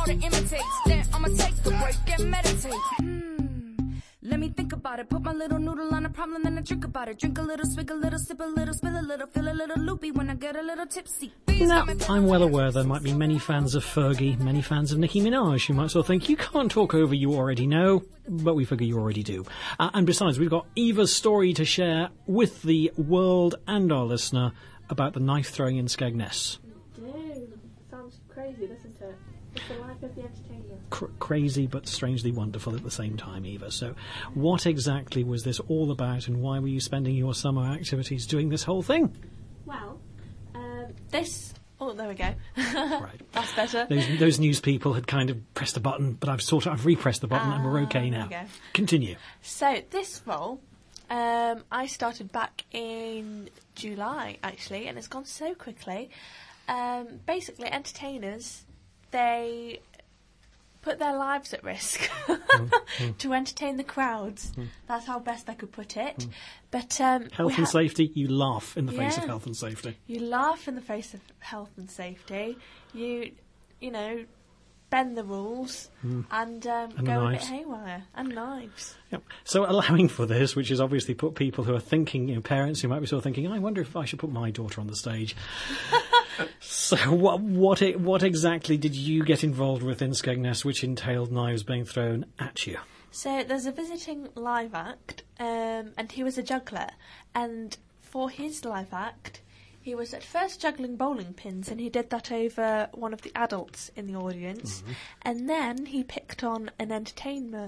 to imitate. Then I'ma take a break and meditate. Let me think about it. Put my little noodle on a problem, then I drink about it. Drink a little, swig a little, sip a little, spill a little, feel a little loopy when I get a little tipsy. Now, I'm well aware there might be many fans of Fergie, many fans of Nicki Minaj who might sort of think, you can't talk over you already know, but we figure you already do. And besides, we've got Eva's story to share with the world and our listener about the knife throwing in Skegness. Sounds crazy, doesn't it? It's the life of the entertainer. Crazy but strangely wonderful at the same time, Eva. So what exactly was this all about, and why were you spending your summer activities doing this whole thing? Well, this... Oh, there we go. Right. That's better. Those news people had kind of pressed a button, but I've repressed the button and we're okay now. There we go. Continue. So this role, I started back in July, actually, and it's gone so quickly. Basically, entertainers, they put their lives at risk to entertain the crowds. That's how best I could put it. But health and safety, you laugh in the face of health and safety. You laugh in the face of health and safety. You know, bend the rules and go a bit haywire. And knives. Yep. So allowing for this, which is obviously put people who are thinking, parents who might be sort of thinking, I wonder if I should put my daughter on the stage. So what exactly did you get involved with in Skegness, which entailed knives being thrown at you? So there's a visiting live act, and he was a juggler. And for his live act, he was at first juggling bowling pins, and he did that over one of the adults in the audience. And then he picked on an entertainer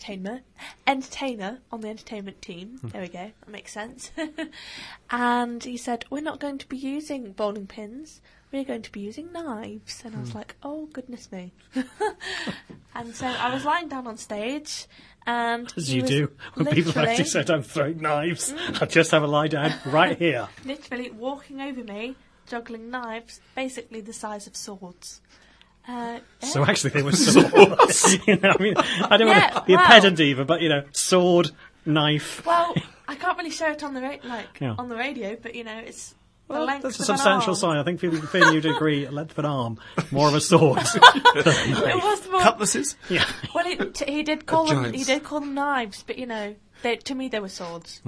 on the entertainment team. There we go, that makes sense. And he said, we're not going to be using bowling pins, we're going to be using knives. And I was like, oh goodness me. And so I was lying down on stage, and as you do when people actually said I'm throwing knives, I'll just have a lie down right here. Literally walking over me, juggling knives, basically the size of swords. So actually they were swords. I don't want to be a pedant either, but sword, knife. Well, I can't really show it on the on the radio, but it's the length that's a of substantial an arm. sign. I think feeling you'd agree, a length of an arm, more of a sword. It was more cutlasses. Yeah. Well, he did call them knives, but to me they were swords.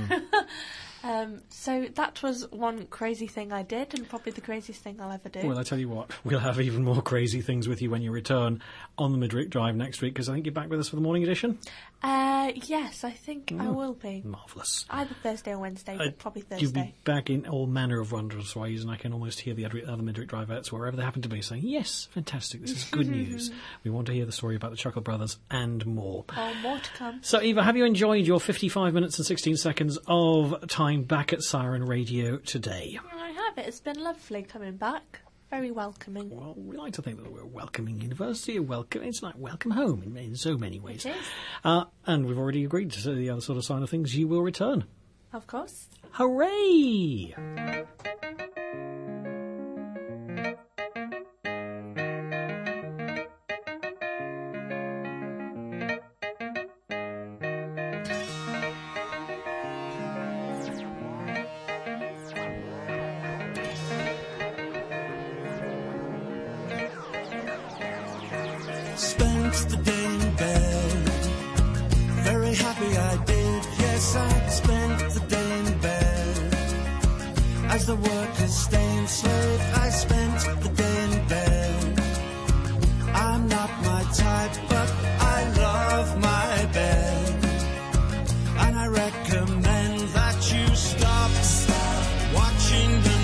So that was one crazy thing I did, and probably the craziest thing I'll ever do. Well, I tell you what, we'll have even more crazy things with you when you return on the Midweek Drive next week, because I think you're back with us for the morning edition. Yes, I think I will be. Marvellous. Either Thursday or Wednesday, but probably Thursday. You'll be back in all manner of wondrous ways, and I can almost hear the other Midweek Drivettes, wherever they happen to be, saying, yes, fantastic, this is good news. We want to hear the story about the Chuckle Brothers and more. Oh, more to come. So, Eva, have you enjoyed your 55 minutes and 16 seconds of time back at Siren Radio today? I have. It's been lovely coming back. Very welcoming. Well, we like to think that we're a welcoming university. It's like welcome home in so many ways. It is. And we've already agreed to the other sort of sign of things. You will return. Of course. Hooray! Spent the day in bed, very happy I did. Yes, I spent the day in bed. As the workers staying slave, I spent the day in bed. I'm not my type, but I love my bed. And I recommend that you stop watching the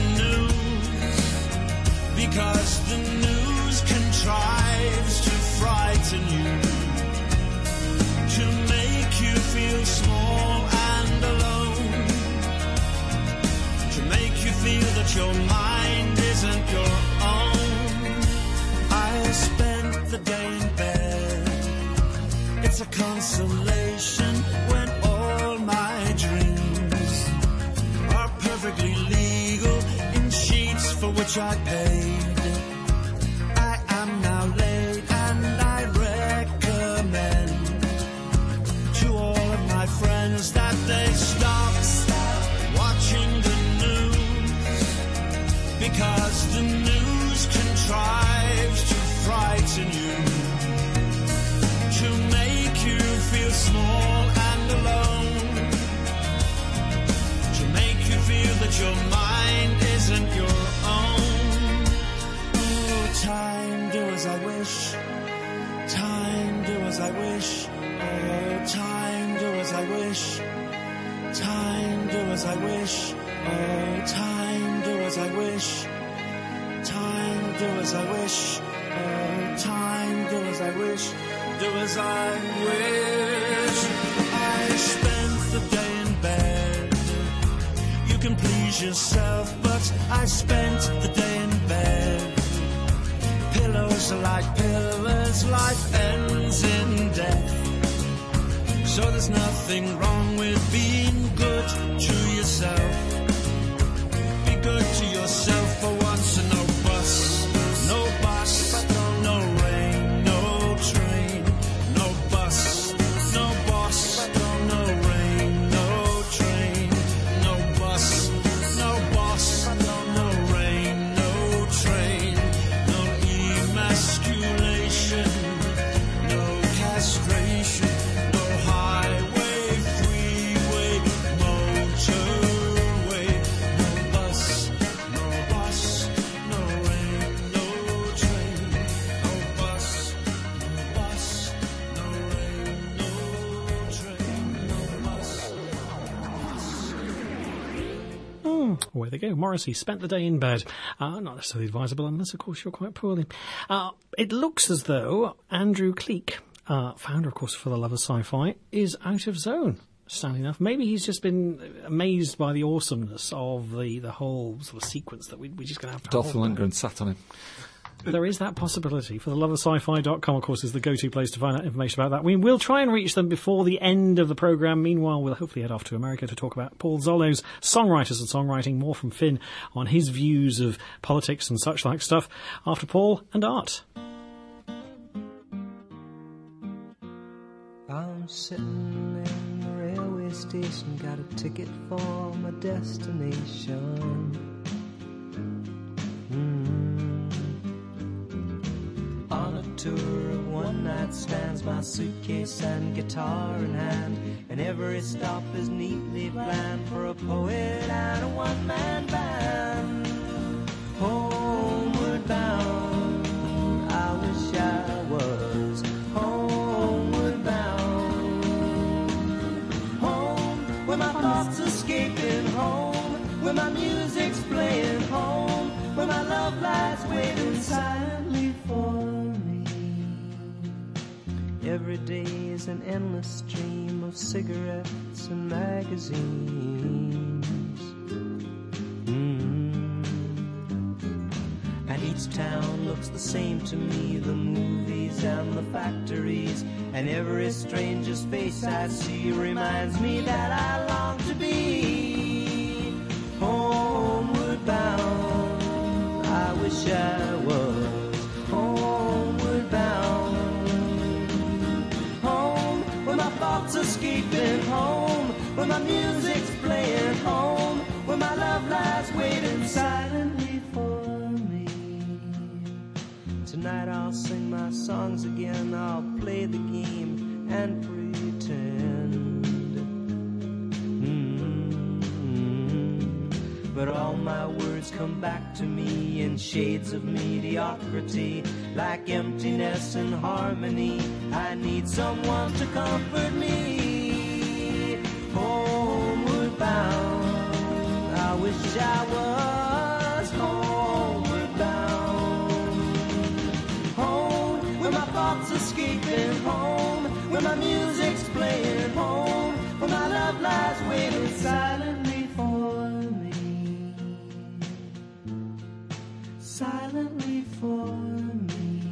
news, because the news contrives to frighten you, to make you feel small and alone, to make you feel that your mind isn't your own. I spent the day in bed. It's a consolation when all my dreams are perfectly legal in sheets for which I paid. I am now late, and I recommend to all of my friends that they stop watching the news, because the news contrives to frighten you, as I wish. Time, do as I wish. Oh, time, do as I wish. Time, do as I wish. Oh, time, do as I wish. Time, do as I wish. Oh, time, do as I wish. Do as I wish. I spent the day in bed. You can please yourself, but I spent the day in bed. Pillows are like pillars, life ends in death. So there's nothing wrong with being good to yourself. Be good to yourself for once, and no bus, no rain, no train, no bus, no boss, no rain, no train, no bus, no boss, no rain, no train, no emasculation, no castration, no highway, freeway, motorway, no bus, no rain, no train, no bus, no rain, no train, no bus. Away they go. Morrissey spent the day in bed. Not necessarily advisable unless, of course, you're quite poorly. It looks as though Andrew Cleek, founder, of course, For the Love of Sci-Fi, is out of zone. Sadly enough, maybe he's just been amazed by the awesomeness of the whole sort of sequence that we're just going to have to Dolph hold back. Lundgren sat on him. There is that possibility. ForTheLoveOfSci-Fi.com, of course, is the go-to place to find out information about that. We will try and reach them before the end of the programme. Meanwhile, we'll hopefully head off to America to talk about Paul Zollo's songwriters and songwriting, more from Finn on his views of politics and such like stuff, after Paul and Art. I'm sitting in the railway station, got a ticket for my destination. On a tour of one-night stands, my suitcase and guitar in hand, and every stop is neatly planned for a poet and a one-man band. Homeward bound, I wish I was homeward bound. Home, where my thoughts escaping, home, where my music's playing, home, where my love lies waiting silently for me. Every day is an endless stream of cigarettes and magazines. And each town looks the same to me, the movies and the factories, and every stranger's face I see reminds me that I long to be homeward bound. I wish I was homeward bound. Home, where my thoughts escaping, home, where my music's playing, home, where my love lies waiting silently for me. Tonight I'll sing my songs again, I'll play the game and pretend. But all my words come back to me in shades of mediocrity, like emptiness and harmony. I need someone to comfort me. Homeward bound, I wish I was homeward bound. Home, where my thoughts escaping, home, where my music's playing, home, where my love lies waiting silently for me. Silently for me.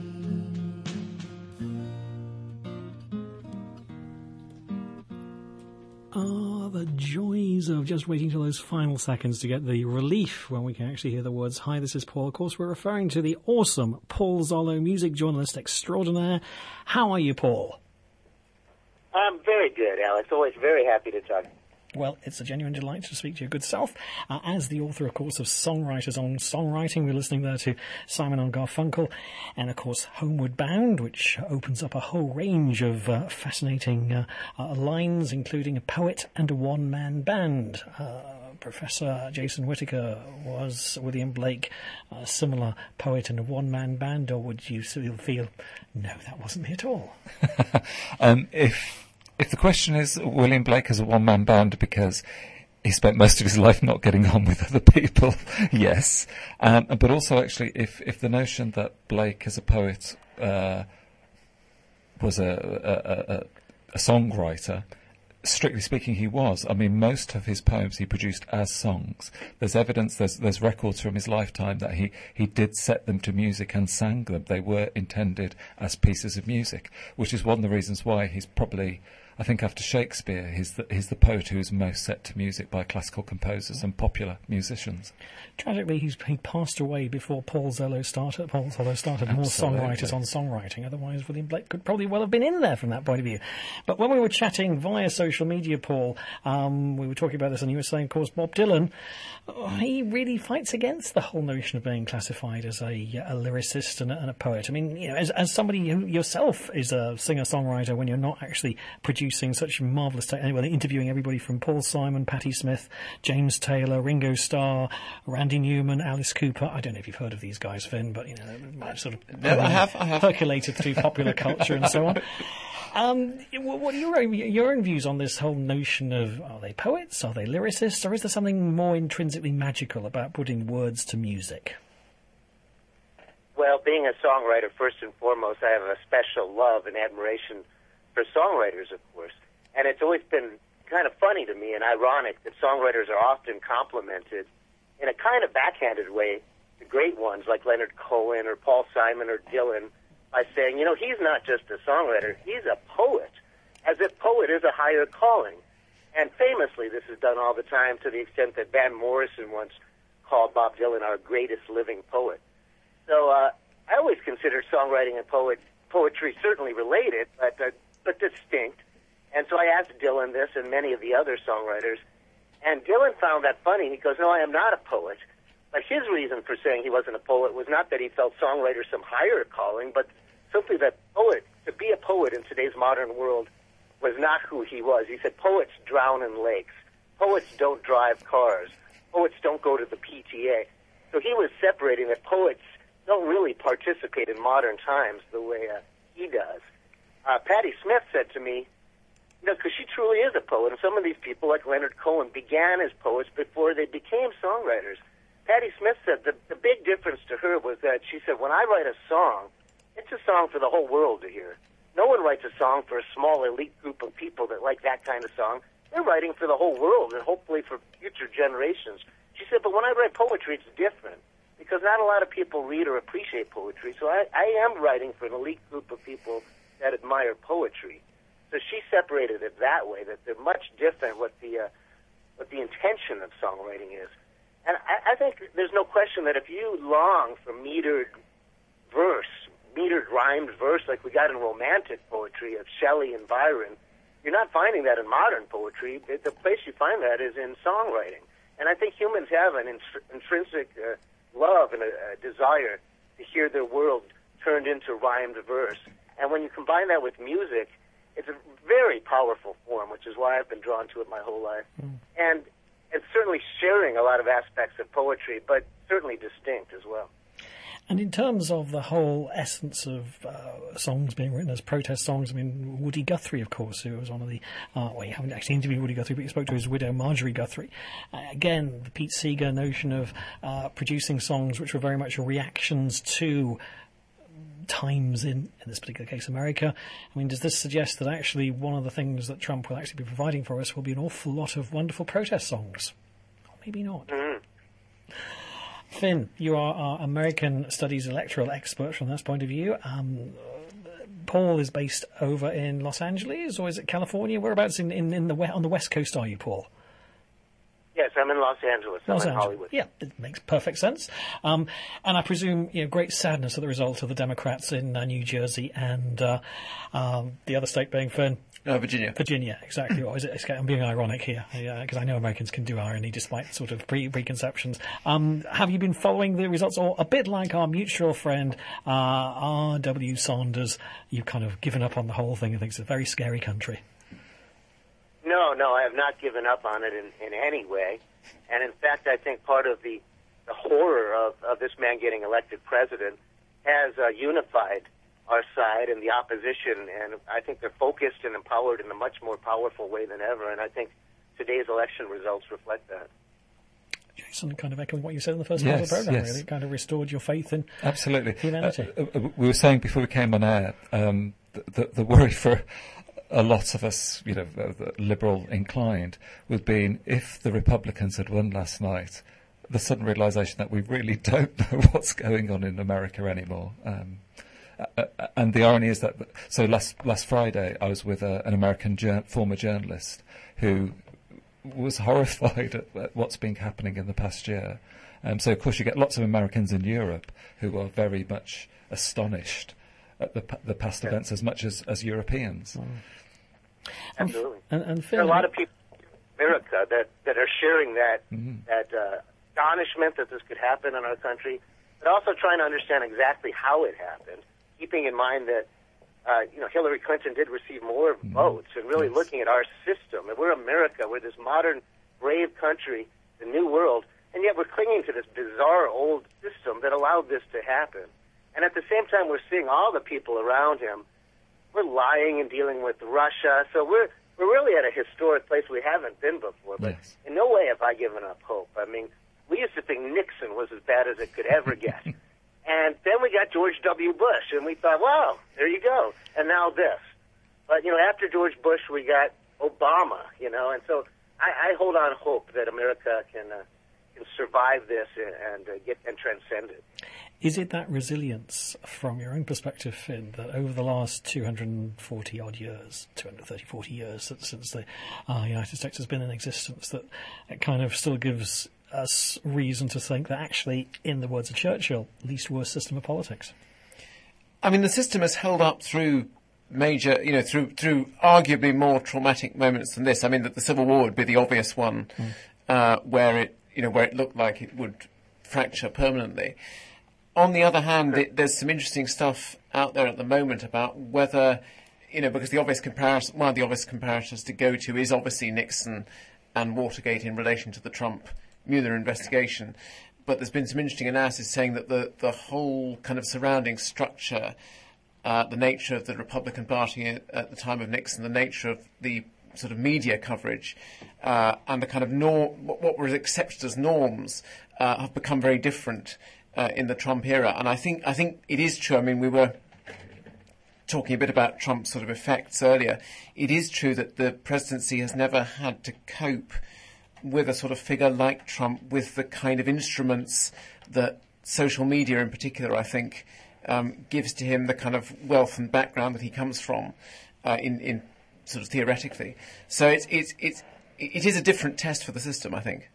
Ah, the joys of just waiting till those final seconds to get the relief when we can actually hear the words, "Hi, this is Paul." Of course, we're referring to the awesome Paul Zollo, music journalist extraordinaire. How are you, Paul? I'm very good, Alex. Always very happy to talk. Well, it's a genuine delight to speak to your good self. As the author, of course, of Songwriters on Songwriting, we're listening there to Simon and Garfunkel, and, of course, Homeward Bound, which opens up a whole range of fascinating lines, including a poet and a one-man band. Professor Jason Whittaker, was William Blake a similar poet in a one-man band, or would you still feel, no, that wasn't me at all? If the question is William Blake as a one-man band because he spent most of his life not getting on with other people, yes. But also, actually, if the notion that Blake as a poet was a songwriter, strictly speaking, he was. I mean, most of his poems he produced as songs. There's evidence, there's records from his lifetime that he did set them to music and sang them. They were intended as pieces of music, which is one of the reasons why he's probably, I think after Shakespeare, he's the poet who is most set to music by classical composers and popular musicians. Tragically, he passed away before Paul Zello started. Paul Zello started more songwriters on songwriting. Otherwise, William Blake could probably well have been in there from that point of view. But when we were chatting via social media, Paul, we were talking about this, and you were saying, of course, Bob Dylan, he really fights against the whole notion of being classified as a lyricist and a poet. I mean, you know, as somebody who yourself is a singer-songwriter, when you're not actually producing such marvellous interviewing everybody from Paul Simon, Patti Smith, James Taylor, Ringo Starr, Randy Newman, Alice Cooper. I don't know if you've heard of these guys, Finn, but, you know, sort of I have percolated through popular culture and so on. What are your own views on this whole notion of, are they poets, are they lyricists, or is there something more intrinsically magical about putting words to music? Well, being a songwriter, first and foremost, I have a special love and admiration for songwriters, of course. And it's always been kind of funny to me and ironic that songwriters are often complimented in a kind of backhanded way, the great ones like Leonard Cohen or Paul Simon or Dylan, by saying, you know, he's not just a songwriter, he's a poet, as if poet is a higher calling. And famously, this is done all the time to the extent that Van Morrison once called Bob Dylan our greatest living poet. So I always considered songwriting and poetry certainly related, but distinct. And so I asked Dylan this and many of the other songwriters, and Dylan found that funny. He goes, no, I am not a poet. But his reason for saying he wasn't a poet was not that he felt songwriter some higher calling, but simply that to be a poet in today's modern world was not who he was. He said poets drown in lakes. Poets don't drive cars. Poets don't go to the PTA. So he was separating that poets don't really participate in modern times the way he does. Patti Smith said to me, you know, because she truly is a poet, and some of these people, like Leonard Cohen, began as poets before they became songwriters. Patti Smith said the big difference to her was that she said, when I write a song, it's a song for the whole world to hear. No one writes a song for a small elite group of people that like that kind of song. They're writing for the whole world and hopefully for future generations. She said, but when I write poetry, it's different because not a lot of people read or appreciate poetry. So I am writing for an elite group of people that admire poetry. So she separated it that way, that they're much different what the intention of songwriting is. And I think there's no question that if you long for metered rhymed verse like we got in Romantic poetry of Shelley and Byron, you're not finding that in modern poetry. The place you find that is in songwriting. And I think humans have an intrinsic love and a desire to hear their world turned into rhymed verse. And when you combine that with music, it's a very powerful form, which is why I've been drawn to it my whole life. And it's certainly sharing a lot of aspects of poetry, but certainly distinct as well. And in terms of the whole essence of songs being written as protest songs, I mean, Woody Guthrie, of course, who was one of the... well, you haven't actually interviewed Woody Guthrie, but you spoke to his widow, Marjorie Guthrie. Again, the Pete Seeger notion of producing songs which were very much reactions to times in this particular case, America. I mean, does this suggest that actually one of the things that Trump will actually be providing for us will be an awful lot of wonderful protest songs? Or maybe not. Mm-hmm. Finn, you are our American Studies electoral expert from that point of view. Paul is based over in Los Angeles, or is it California? Whereabouts on the West Coast are you, Paul? Yes, I'm in Los Angeles. I'm in Hollywood. Yeah, it makes perfect sense. And I presume, great sadness at the result of the Democrats in New Jersey and the other state being, Finn? Virginia. Virginia, exactly. I'm being ironic here, because I know Americans can do irony despite sort of preconceptions. Have you been following the results, or a bit like our mutual friend R.W. Sanders, you've kind of given up on the whole thing and think it's a very scary country? No, I have not given up on it in any way. And in fact, I think part of the horror of this man getting elected president has unified our side and the opposition, and I think they're focused and empowered in a much more powerful way than ever, and I think today's election results reflect that. Jason, kind of echoing what you said in the first part of the programme, really. It kind of restored your faith in humanity. We were saying before we came on air, the worry for a lot of us, liberal inclined, would be if the Republicans had won last night, the sudden realisation that we really don't know what's going on in America anymore. And the irony is that, so last Friday I was with an American former journalist who was horrified at what's been happening in the past year. So of course you get lots of Americans in Europe who are very much astonished at the past events as much as Europeans. Absolutely. And there are a lot of people in America that are sharing that astonishment that this could happen in our country, but also trying to understand exactly how it happened, keeping in mind that Hillary Clinton did receive more votes, and really looking at our system. And we're America, we're this modern, brave country, the new world, and yet we're clinging to this bizarre old system that allowed this to happen. And at the same time, we're seeing all the people around him. We're lying and dealing with Russia, so we're really at a historic place we haven't been before. But in no way have I given up hope. I mean, we used to think Nixon was as bad as it could ever get. And then we got George W. Bush, and we thought, wow, there you go. And now this. But, after George Bush, we got Obama, and so I hold on hope that America can survive this and transcend it. Is it that resilience, from your own perspective, Finn, that over the last 240 years since the United States has been in existence, that it kind of still gives us reason to think that actually, in the words of Churchill, least worst system of politics? I mean, the system has held up through major, through arguably more traumatic moments than this. I mean, that the Civil War would be the obvious one, where it looked like it would fracture permanently. On the other hand, there's some interesting stuff out there at the moment about whether, because one of the obvious comparators to go to is obviously Nixon and Watergate in relation to the Trump Mueller investigation. But there's been some interesting analysis saying that the whole kind of surrounding structure, the nature of the Republican Party at the time of Nixon, the nature of the sort of media coverage, and the kind of what were accepted as norms, have become very different in the Trump era. And I think it is true. I mean, we were talking a bit about Trump's sort of effects earlier. It is true that the presidency has never had to cope with a sort of figure like Trump with the kind of instruments that social media in particular, I think, gives to him, the kind of wealth and background that he comes from in sort of theoretically. So it is a different test for the system, I think.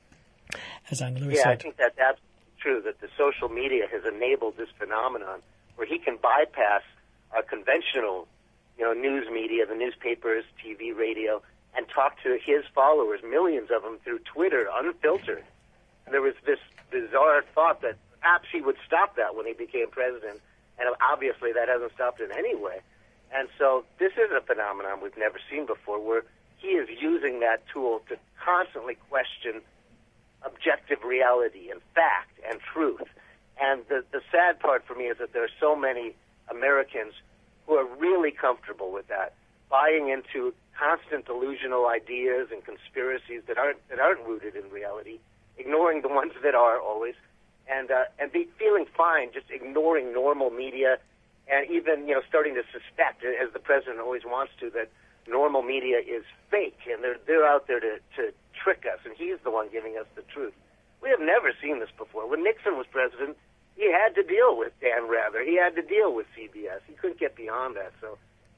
As Anne Lewis said. I think that's absolutely true, that the social media has enabled this phenomenon where he can bypass our conventional, news media, the newspapers, TV, radio, and talk to his followers, millions of them, through Twitter, unfiltered. And there was this bizarre thought that perhaps he would stop that when he became president, and obviously that hasn't stopped in any way. And so this is a phenomenon we've never seen before, where he is using that tool to constantly question objective reality and fact and truth. And the sad part for me is that there are so many Americans who are really comfortable with that, buying into constant delusional ideas and conspiracies that aren't rooted in reality, ignoring the ones that are always, and feeling fine just ignoring normal media, and even starting to suspect, as the president always wants to, that normal media is fake and they're out there to trick us, and he's the one giving us the truth. We have never seen this before. When Nixon was president, he had to deal with Dan Rather. He had to deal with CBS. He couldn't get beyond that. So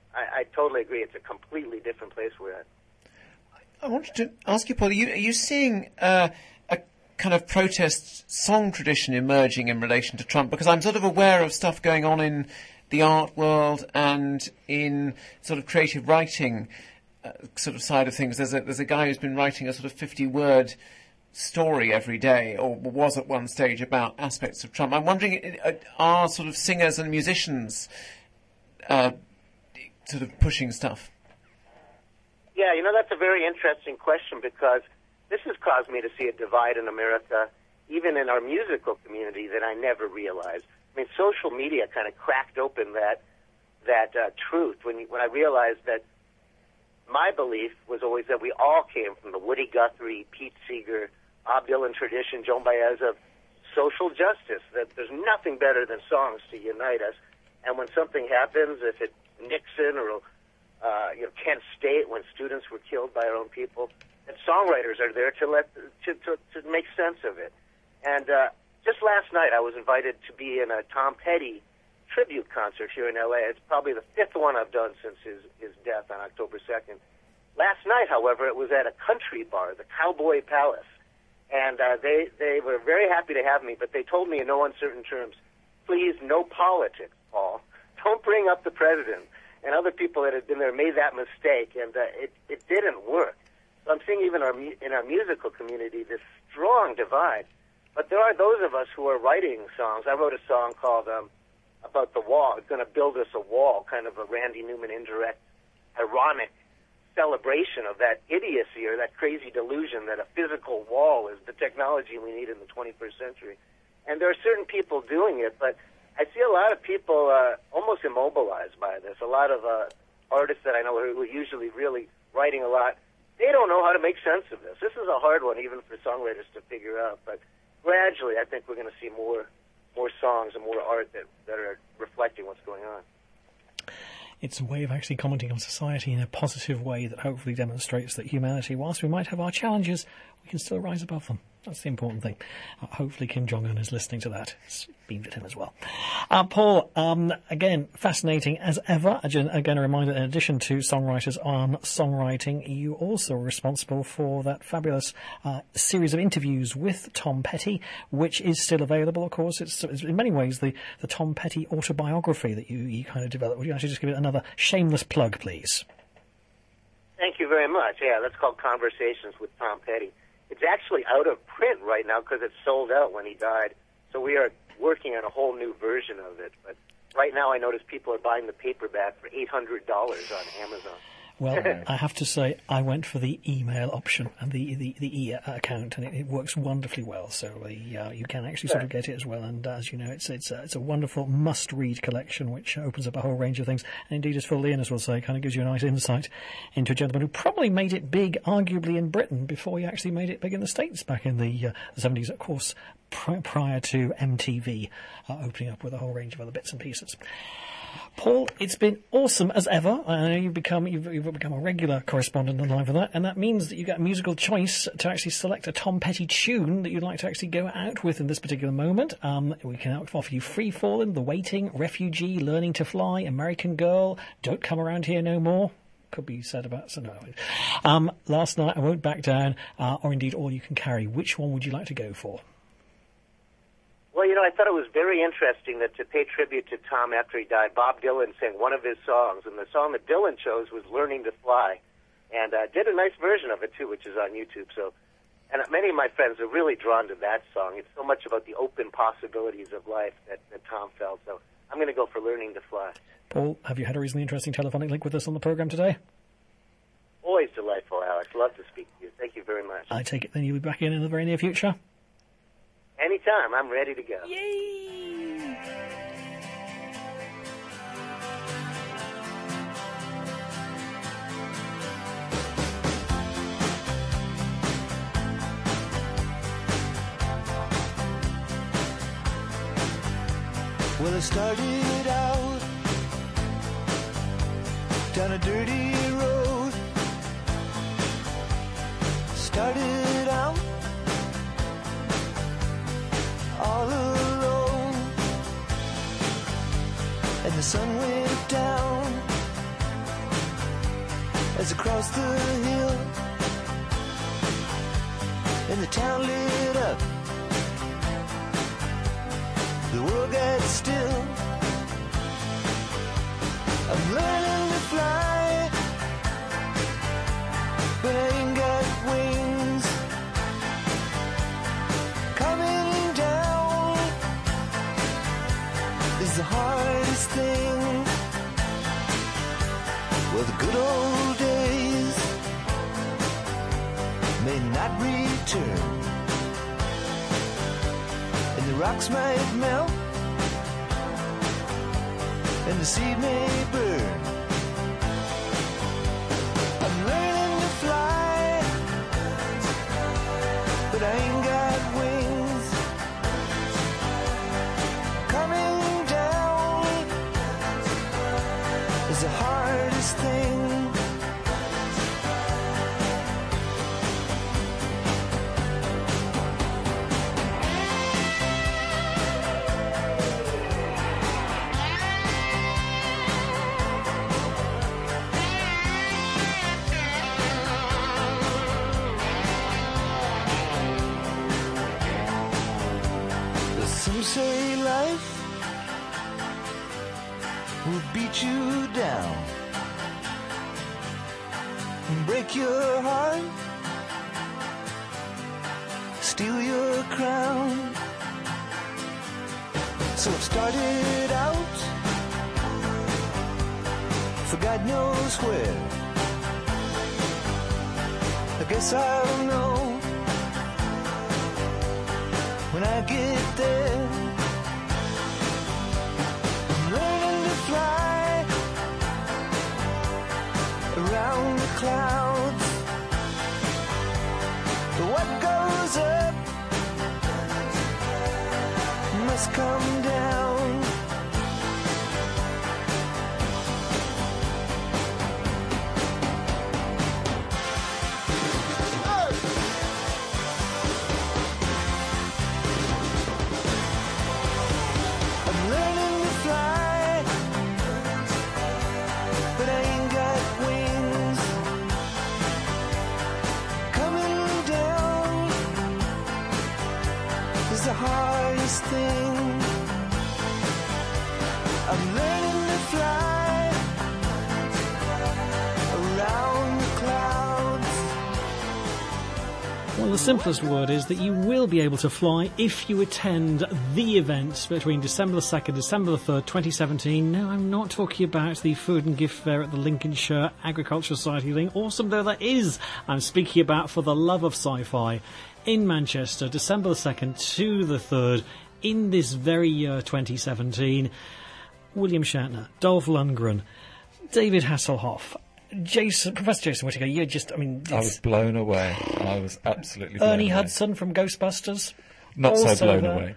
I totally agree. It's a completely different place we're at. I wanted to ask you, Paul, are you seeing a kind of protest song tradition emerging in relation to Trump? Because I'm sort of aware of stuff going on in the art world and in sort of creative writing sort of side of things. There's a guy who's been writing a sort of 50-word story every day, or was at one stage, about aspects of Trump. I'm wondering, are sort of singers and musicians sort of pushing stuff? Yeah, that's a very interesting question, because this has caused me to see a divide in America, even in our musical community, that I never realized. I mean, social media kind of cracked open that truth when I realized that my belief was always that we all came from the Woody Guthrie, Pete Seeger, Bob Dylan tradition, Joan Baez, of social justice, that there's nothing better than songs to unite us. And when something happens, if it's Nixon or Kent State, when students were killed by our own people, that songwriters are there to make sense of it. And just last night, I was invited to be in a Tom Petty tribute concert here in L.A. It's probably the fifth one I've done since his death on October 2nd. Last night, however, it was at a country bar, the Cowboy Palace. And they were very happy to have me, but they told me in no uncertain terms, please, no politics, Paul. Don't bring up the president. And other people that had been there made that mistake, and it didn't work. So I'm seeing even in our musical community this strong divide. But there are those of us who are writing songs. I wrote a song called about the wall. It's going to build us a wall, kind of a Randy Newman indirect, ironic celebration of that idiocy or that crazy delusion that a physical wall is the technology we need in the 21st century. And there are certain people doing it, but I see a lot of people almost immobilized by this. A lot of artists that I know who are usually really writing a lot, they don't know how to make sense of this. This is a hard one even for songwriters to figure out, but gradually I think we're going to see more songs and more art that are reflecting what's going on. It's a way of actually commenting on society in a positive way that hopefully demonstrates that humanity, whilst we might have our challenges, we can still rise above them. That's the important thing. Hopefully Kim Jong-un is listening to that. It's beamed at him as well. Paul, again, fascinating as ever. Again, a reminder, in addition to Songwriters on Songwriting, you also are responsible for that fabulous series of interviews with Tom Petty, which is still available, of course. It's in many ways the Tom Petty autobiography that you kind of developed. Would you actually just give it another shameless plug, please? Thank you very much. Yeah, that's called Conversations with Tom Petty. It's actually out of print right now because it sold out when he died. So we are working on a whole new version of it. But right now I notice people are buying the paperback for $800 on Amazon. Well, I have to say, I went for the email option and the account, and it works wonderfully well. So you can actually sort of get it as well. And as you know, it's a wonderful must-read collection, which opens up a whole range of things. And indeed, as Phil Leonis will say, kind of gives you a nice insight into a gentleman who probably made it big, arguably in Britain, before he actually made it big in the States back in the 70s, of course, prior to MTV opening up with a whole range of other bits and pieces. Paul, it's been awesome as ever. I know you've become a regular correspondent on Live for that, and that means that you get a musical choice to actually select a Tom Petty tune that you'd like to actually go out with in this particular moment. We can offer you Free Fallin', The Waiting, Refugee, Learning to Fly, American Girl, Don't Come Around Here No More. Could be said about so no. Last Night, I Won't Back Down, or indeed All You Can Carry. Which one would you like to go for? Well, I thought it was very interesting that to pay tribute to Tom after he died, Bob Dylan sang one of his songs, and the song that Dylan chose was Learning to Fly, and did a nice version of it, too, which is on YouTube. So, and many of my friends are really drawn to that song. It's so much about the open possibilities of life that Tom felt. So I'm going to go for Learning to Fly. Paul, have you had a reasonably interesting telephonic link with us on the program today? Always delightful, Alex. Love to speak to you. Thank you very much. I take it then you'll be back in the very near future? Anytime. I'm ready to go. Yay! Well, I started out down a dirty road. Started out all alone, and the sun went down as I crossed the hill, and the town lit up. The world got still. I'm learning to fly, but I ain't got wings. Coming down is the hardest thing. Well, the good old days may not not return. And the rocks might melt, and the sea may burn. I'm learning to fly, but I ain't got wings. Coming down is the hardest thing. Some say life will beat you down and break your heart, steal your crown. So it started out for God knows where. I guess I'll know when I get there. I'm learning to fly around the clouds. But what goes up must come down. The hardest thing. I'm learning to fly around the clouds. Well, the simplest word is that you will be able to fly if you attend the event between December the 2nd, December the 3rd, 2017. No, I'm not talking about the food and gift fair at the Lincolnshire Agricultural Society thing, awesome though that is. I'm speaking about For the Love of Sci-Fi in Manchester, December the 2nd to the 3rd, in this very year 2017. William Shatner, Dolph Lundgren, David Hasselhoff, Professor Jason Whittaker. You're just, I was blown away. I was absolutely blown Ernie away. Hudson from Ghostbusters. Not so also blown there. away.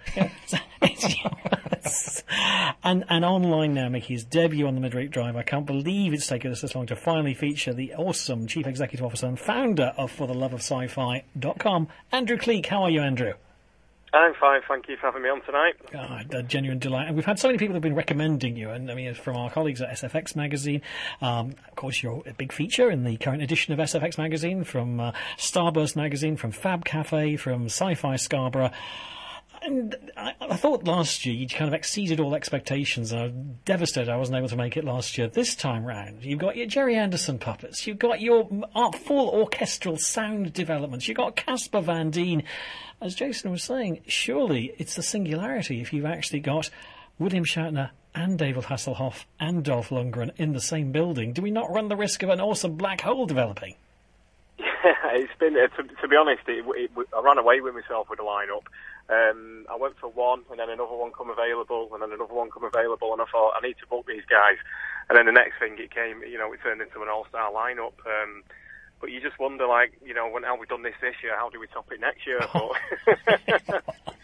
And online now making his debut on the Midweek Drive. I can't believe it's taken us this long to finally feature the awesome Chief Executive Officer and founder of ForTheLoveOfSci-Fi.com, Andrew Cleek. How are you, Andrew? I'm fine, thank you for having me on tonight. A genuine delight. And we've had so many people who have been recommending you, and from our colleagues at SFX Magazine. Of course, you're a big feature in the current edition of SFX Magazine, from Starburst Magazine, from Fab Cafe, from Sci-Fi Scarborough. And I thought last year you kind of exceeded all expectations. I was devastated I wasn't able to make it last year. This time round, you've got your Jerry Anderson puppets, you've got your full orchestral sound developments, you've got Caspar Van Dien. As Jason was saying, surely it's the singularity if you've actually got William Shatner and David Hasselhoff and Dolph Lundgren in the same building. Do we not run the risk of an awesome black hole developing? It's been, to be honest, I ran away with myself with the lineup. I went for one, and then another one come available, and then another one come available, and I thought, I need to book these guys. And then the next thing, it came, it turned into an all-star lineup. But you just wonder, how we've done this year, how do we top it next year? But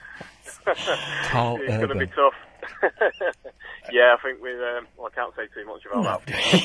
it's going to be tough. Yeah, I think I can't say too much about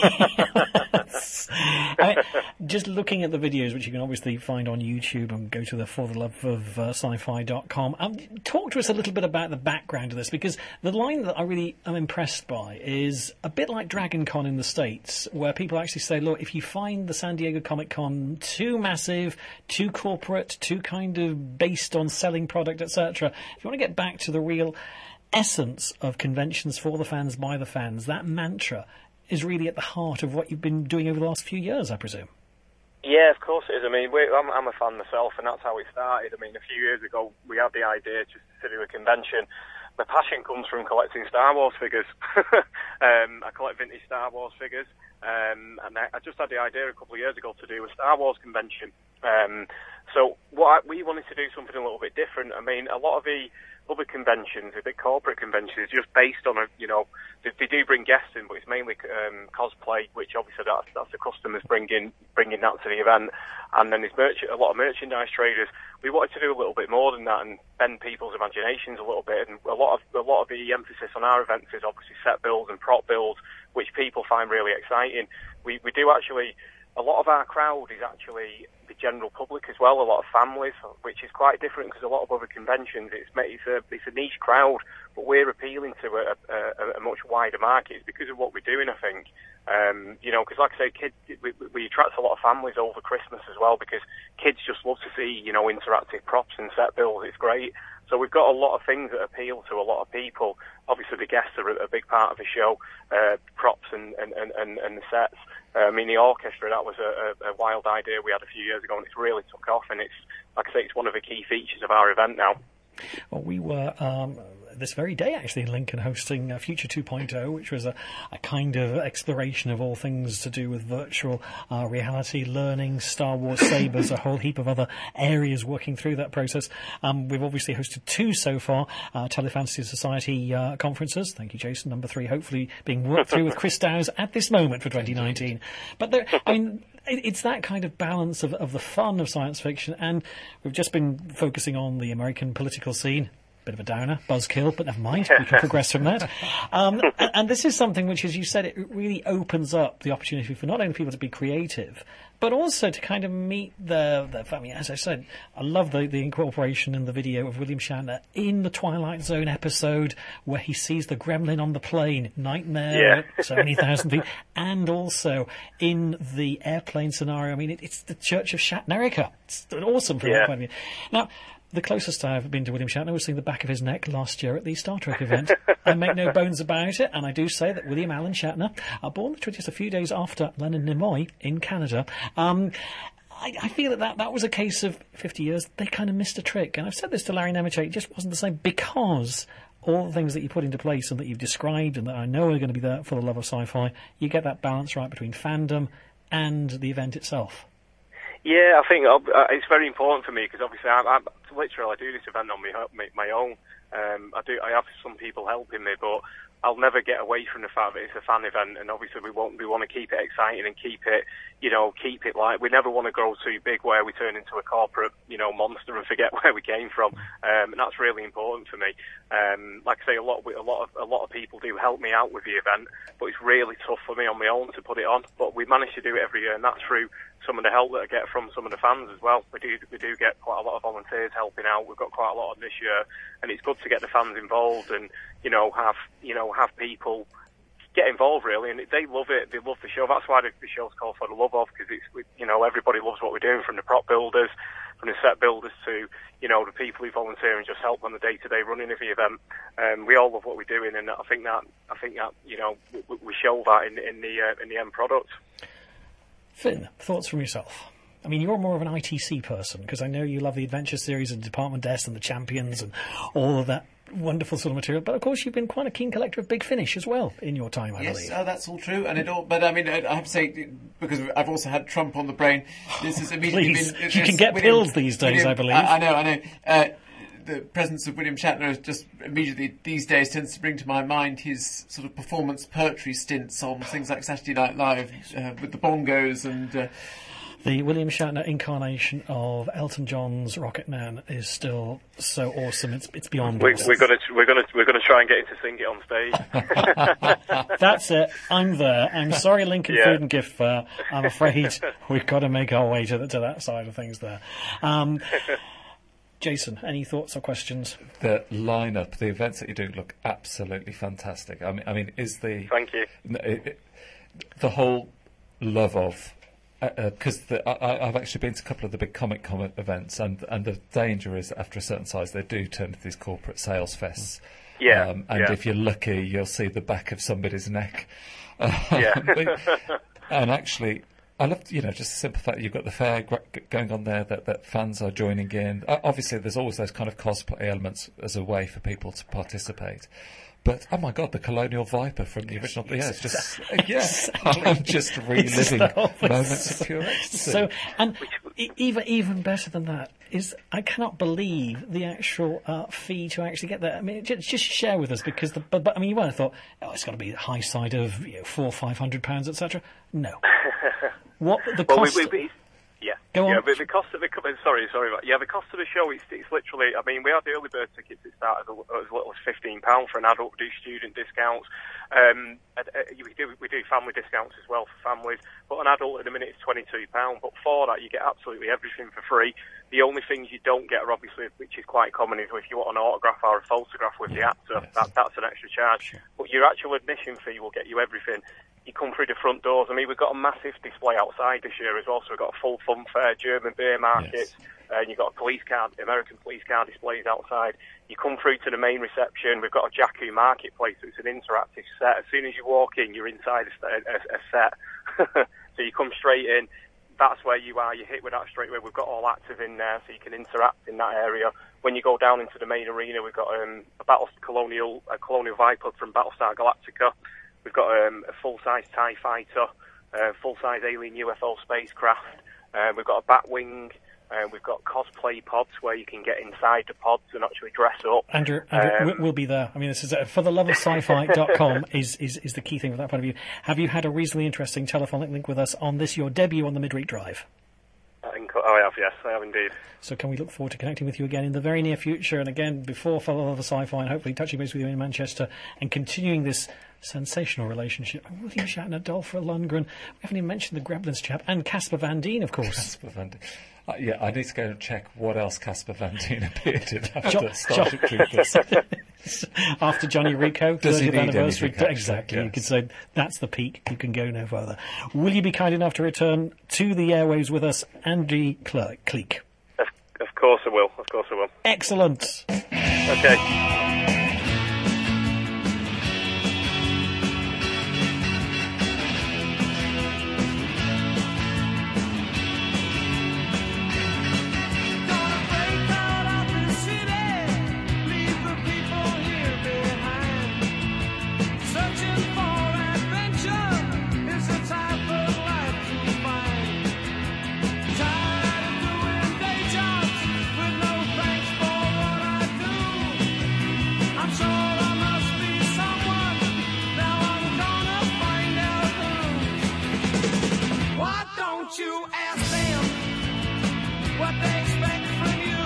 that. Just looking at the videos, which you can obviously find on YouTube, and go to the ForTheLoveOfSci-Fi.com. Talk to us a little bit about the background of this, because the line that I really am impressed by is a bit like Dragon Con in the States, where people actually say, look, if you find the San Diego Comic Con too massive, too corporate, too kind of based on selling product, etc., if you want to get back to the real essence of conventions for the fans, by the fans, that mantra is really at the heart of what you've been doing over the last few years, I presume. Yeah, of course it is. I'm a fan myself, and that's how it started. A few years ago, we had the idea just to do a convention. My passion comes from collecting Star Wars figures. I collect vintage Star Wars figures, and I just had the idea a couple of years ago to do a Star Wars convention. So we wanted to do something a little bit different. I mean, a lot of the other conventions, the big corporate conventions, is just based on they do bring guests in, but it's mainly cosplay, which obviously that's the customers bringing that to the event, and then there's a lot of merchandise traders. We wanted to do a little bit more than that and bend people's imaginations a little bit. And a lot of the emphasis on our events is obviously set builds and prop builds, which people find really exciting. We do actually. A lot of our crowd is actually the general public as well, a lot of families, which is quite different because a lot of other conventions, it's a niche crowd, but we're appealing to a much wider market. It's because of what we're doing, I think. Because like I say, kids, we attract a lot of families over Christmas as well, because kids just love to see, interactive props and set builds. It's great. So we've got a lot of things that appeal to a lot of people. Obviously, the guests are a big part of the show, props and the sets. I mean, the orchestra, that was a wild idea we had a few years ago, and it's really took off, and it's, like I say, it's one of the key features of our event now. Well, we were this very day actually in Lincoln hosting Future 2.0, which was a kind of exploration of all things to do with virtual reality, learning, Star Wars sabers, a whole heap of other areas working through that process. We've obviously hosted 2 so far, Telefantasy Society conferences. Thank you, Jason. Number 3, hopefully being worked through with Chris Dowes at this moment for 2019. But it's that kind of balance of the fun of science fiction, and we've just been focusing on the American political scene. Bit of a downer, buzzkill, but never mind, we can progress from that. And this is something which, as you said, it really opens up the opportunity for not only people to be creative, but also to kind of meet their family. As I said, I love the incorporation in the video of William Shatner in the Twilight Zone episode where he sees the gremlin on the plane, nightmare at so many thousand feet, and also in the airplane scenario. I mean, it's the Church of Shatnerica. It's awesome from that point of view. Now, the closest I've been to William Shatner was seeing the back of his neck last year at the Star Trek event. I make no bones about it, and I do say that William Allen Shatner, born just a few days after Leonard Nimoy in Canada, I feel that was a case of 50 years, they kind of missed a trick. And I've said this to Larry Nemetschek, it just wasn't the same, because all the things that you put into place and that you've described and that I know are going to be there for the love of sci-fi, you get that balance right between fandom and the event itself. Yeah, I think it's very important for me, because obviously I do this event on my own. I have some people helping me, but I'll never get away from the fact that it's a fan event, and obviously we want to keep it exciting and keep it like, we never want to grow too big where we turn into a corporate, monster and forget where we came from. And that's really important for me. Like I say, a lot of people do help me out with the event, but it's really tough for me on my own to put it on. But we manage to do it every year, and that's through some of the help that I get from some of the fans as well. We do get quite a lot of volunteers helping out. We've got quite a lot on this year, and it's good to get the fans involved and have people get involved really, and they love it. They love the show. That's why the show's called For the Love Of, because everybody loves what we're doing, from the prop builders, from the set builders to the people who volunteer and just help on the day-to-day running of the event. We all love what we're doing, and I think that we show that in the end product. Finn, thoughts from yourself? I mean, you're more of an ITC person, because I know you love the Adventure series and Department S and the Champions and all of that wonderful sort of material. But of course, you've been quite a keen collector of Big Finish as well in your time, I believe. Yes, that's all true. But I mean, I have to say, because I've also had Trump on the brain, this has immediately been... You can get pills these days, I believe. I know. The presence of William Shatner just immediately these days tends to bring to my mind his sort of performance poetry stints on things like Saturday Night Live with the bongos and... The William Shatner incarnation of Elton John's Rocket Man is still so awesome. It's beyond. We're gonna try and get him to sing it on stage. That's it. I'm there. I'm sorry, Lincoln Food and Gift Fair. I'm afraid we've got to make our way to that side of things there. Jason, any thoughts or questions? The lineup, the events that you do look absolutely fantastic. I mean, Thank you. The whole love of. Because I've actually been to a couple of the big Comic-Con events, and the danger is after a certain size they do turn into these corporate sales fests. If you're lucky, you'll see the back of somebody's neck. And actually, I love just the simple fact that you've got the fair going on there, that fans are joining in. Obviously, there's always those kind of cosplay elements as a way for people to participate. But oh my God, the Colonial Viper from the original. Yeah, it's just I'm just reliving moments of pure ecstasy. So, and even better than that is I cannot believe the actual fee to actually get there. I mean, just share with us because but I mean, you might have thought, oh, it's got to be the high side of £400-500, etc. No. What the cost? Go on. Yeah, but the cost of the sorry, yeah, the cost of the show it's literally. I mean, we had the early bird tickets that started as little as £15 for an adult. We do student discounts. We do family discounts as well for families. But an adult at the minute is £22. But for that, you get absolutely everything for free. The only things you don't get are obviously, which is quite common, is if you want an autograph or a photograph with the actor. Yes. That's an extra charge. Sure. But your actual admission fee will get you everything. You come through the front doors. I mean, we've got a massive display outside this year as well. So we've got a full fun fair, German beer market, and you've got American police car displays outside. You come through to the main reception. We've got a Jakku marketplace. So it's an interactive set. As soon as you walk in, you're inside a set. So you come straight in. That's where you are. You're hit with that straight away. We've got all active in there, so you can interact in that area. When you go down into the main arena, we've got a Colonial Viper from Battlestar Galactica. We've got a full-size TIE fighter, full-size alien UFO spacecraft. We've got a Batwing. We've got cosplay pods where you can get inside the pods and actually dress up. Andrew, we'll be there. I mean, this is for the love of sci-fi.com is the key thing from that point of view. Have you had a reasonably interesting telephonic link with us on this, your debut on the Midweek Drive? I have, yes, I have indeed. So can we look forward to connecting with you again in the very near future, and again before For the Love of Sci-Fi, and hopefully touching base with you in Manchester and continuing this sensational relationship. William Shatner, Dolph Lundgren, we haven't even mentioned the Gremlins chap, and Casper Van Dien, of course. Casper Van Dien. Yeah, I need to go and check what else Casper Van Dien appeared in after Starship Troopers. After Johnny Rico, Does 30th he anniversary. anything, Exactly. yes. You could say that's the peak. You can go no further. Will you be kind enough to return to the airwaves with us, Andy Cleek? Of course I will. Of course I will. Excellent. Okay. You ask them what they expect from you.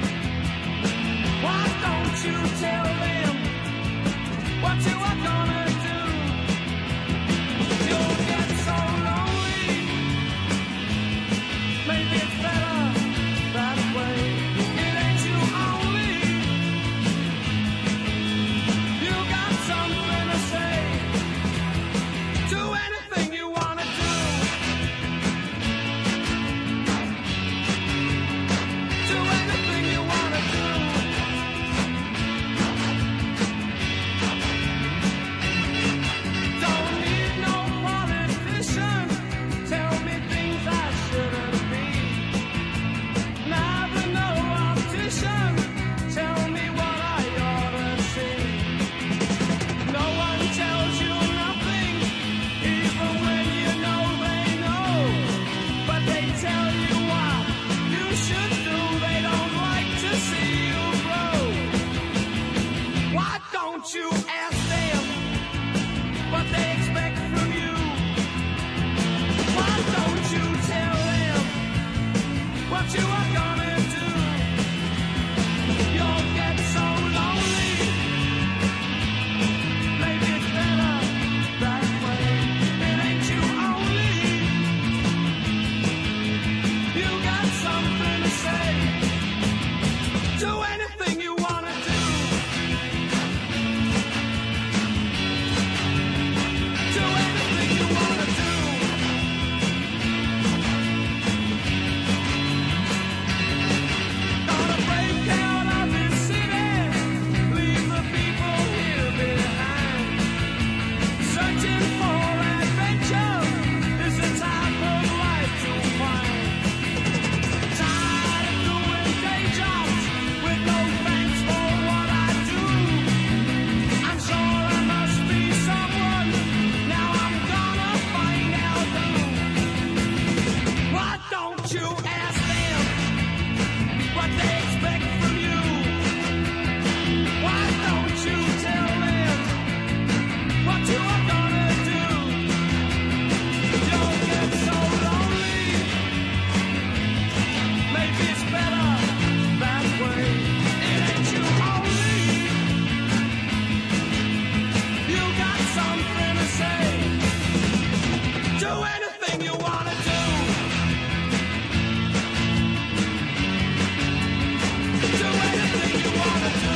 Why don't you tell them what you are gonna do? You'll get so lonely. Maybe it's better that way. It ain't you only. You got something to say. Do anything you wanna do. Do anything you wanna do. Do anything you wanna do.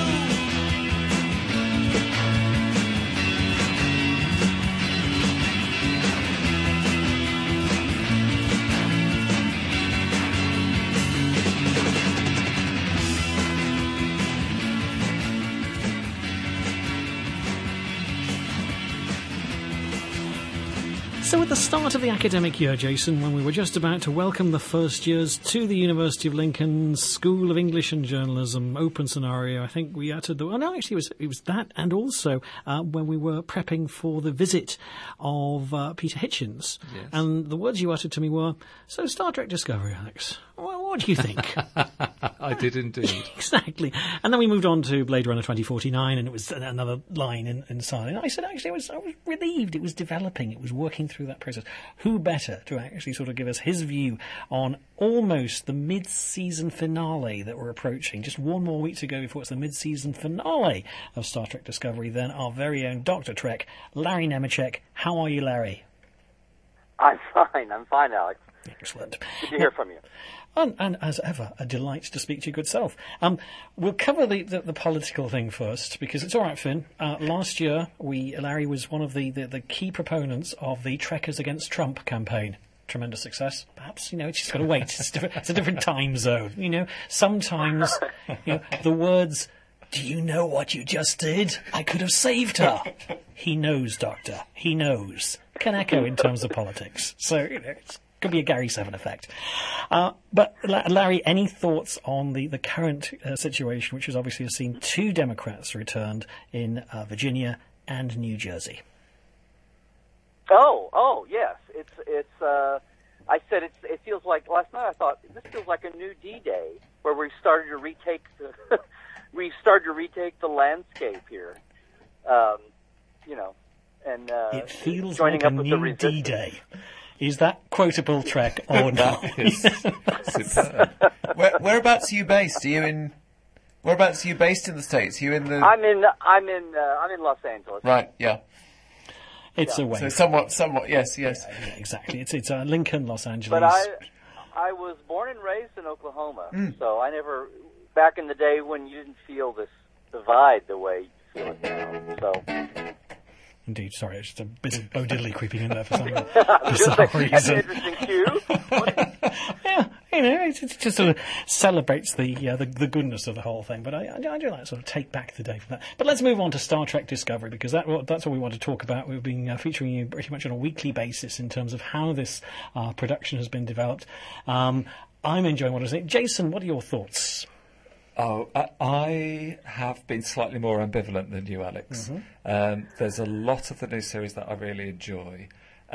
So at the start of the academic year, Jason, when we were just about to welcome the first years to the University of Lincoln's School of English and Journalism open scenario, I think we uttered the... Oh, no, actually, it was that, and also when we were prepping for the visit of Peter Hitchens. Yes. And the words you uttered to me were, so Star Trek Discovery, Alex, what do you think? I did indeed. Exactly. And then we moved on to Blade Runner 2049, and it was another line inside. And I said, actually, I was relieved. It was developing. It was working through that process. Who better to actually sort of give us his view on almost the mid-season finale that we're approaching? Just one more week to go before it's the mid-season finale of Star Trek Discovery. Then our very own Dr. Trek, Larry Nemeczek. How are you, Larry? I'm fine, Alex. Excellent. Good to hear from you. And as ever, a delight to speak to your good self. We'll cover the political thing first, because it's all right, Finn. Last year, Larry was one of the key proponents of the Trekkers Against Trump campaign. Tremendous success. Perhaps, it's just got to wait. It's a different time zone. Sometimes, the words, "Do you know what you just did? I could have saved her." He knows, Doctor. He knows. Can echo in terms of politics. So, it's could be a Gary Seven effect. But Larry, any thoughts on the current situation, which has obviously seen two Democrats returned in Virginia and New Jersey? Oh, yes. It's. I said it feels like last night. I thought this feels like a new D-Day, where we started to retake the landscape here. And it feels joining like up a with the new D-Day. Is that quotable, Trek, or not? Whereabouts are you based? Whereabouts are you based in the States? Are you in the? I'm in Los Angeles. Right. Yeah. It's a way. So somewhat. Yes. Yeah, exactly. It's Lincoln, Los Angeles. But I was born and raised in Oklahoma, so I never. Back in the day when you didn't feel this divide the way you feel it now. So. Indeed, sorry, it's just a bit of Bo Diddley creeping in there for some bizarre reason. That's an interesting cue. Yeah, it just sort of celebrates the goodness of the whole thing. But I do like to sort of take back the day from that. But let's move on to Star Trek Discovery, because that's what we want to talk about. We've been featuring you pretty much on a weekly basis in terms of how this production has been developed. I'm enjoying what I'm saying. Jason, what are your thoughts? Oh, I have been slightly more ambivalent than you, Alex. Mm-hmm. There's a lot of the new series that I really enjoy.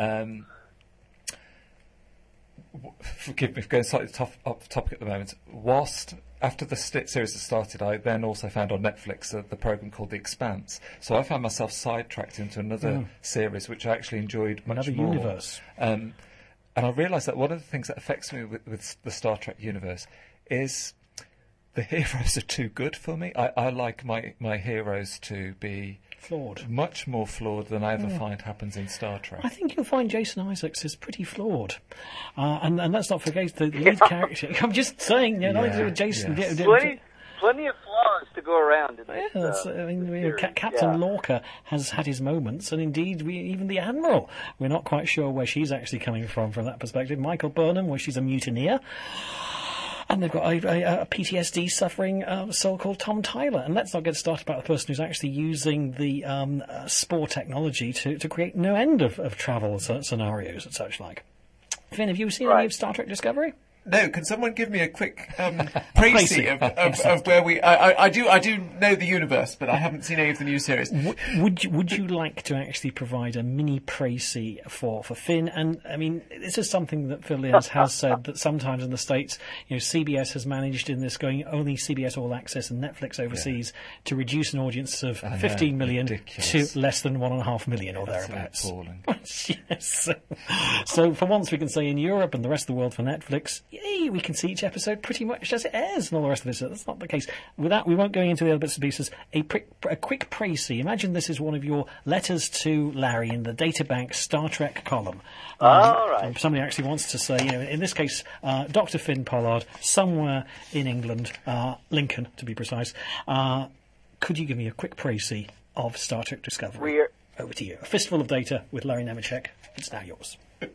Forgive me for going slightly off topic at the moment. Whilst after the series had started, I then also found on Netflix the program called The Expanse. So I found myself sidetracked into another series, which I actually enjoyed much another more. Universe. And I realised that one of the things that affects me with the Star Trek universe is the heroes are too good for me. I like my heroes to be flawed, much more flawed than I ever find happens in Star Trek. I think you'll find Jason Isaacs is pretty flawed, and let's not forget the lead character. I'm just saying, nothing to do with Jason. Yes. Plenty of flaws to go around in this. Captain Lorca has had his moments, and indeed, even the Admiral, we're not quite sure where she's actually coming from that perspective. Michael Burnham, where she's a mutineer. And they've got a PTSD suffering soul called Tom Tyler. And let's not get started about the person who's actually using the spore technology to create no end of travel scenarios and such like. Finn, have you seen any of Star Trek Discovery? No, can someone give me a quick précis of where we... I do know the universe, but I haven't seen any of the new series. Would you like to actually provide a mini précis for Finn? And, I mean, this is something that Phil Lears has said, that sometimes in the States, CBS has managed in this going only CBS All Access and Netflix overseas to reduce an audience of 15 million ridiculous. to less than 1.5 million or That's thereabouts. appalling. Yes. So for once we can say in Europe and the rest of the world for Netflix, yay, we can see each episode pretty much as it airs and all the rest of it. So that's not the case. With that, we won't go into the other bits and pieces. A quick précis. Imagine this is one of your letters to Larry in the Databank Star Trek column. All right. Somebody actually wants to say, in this case, Dr. Finn Pollard, somewhere in England, Lincoln to be precise, could you give me a quick précis of Star Trek Discovery? Over to you. A fistful of data with Larry Nemeczek. It's now yours.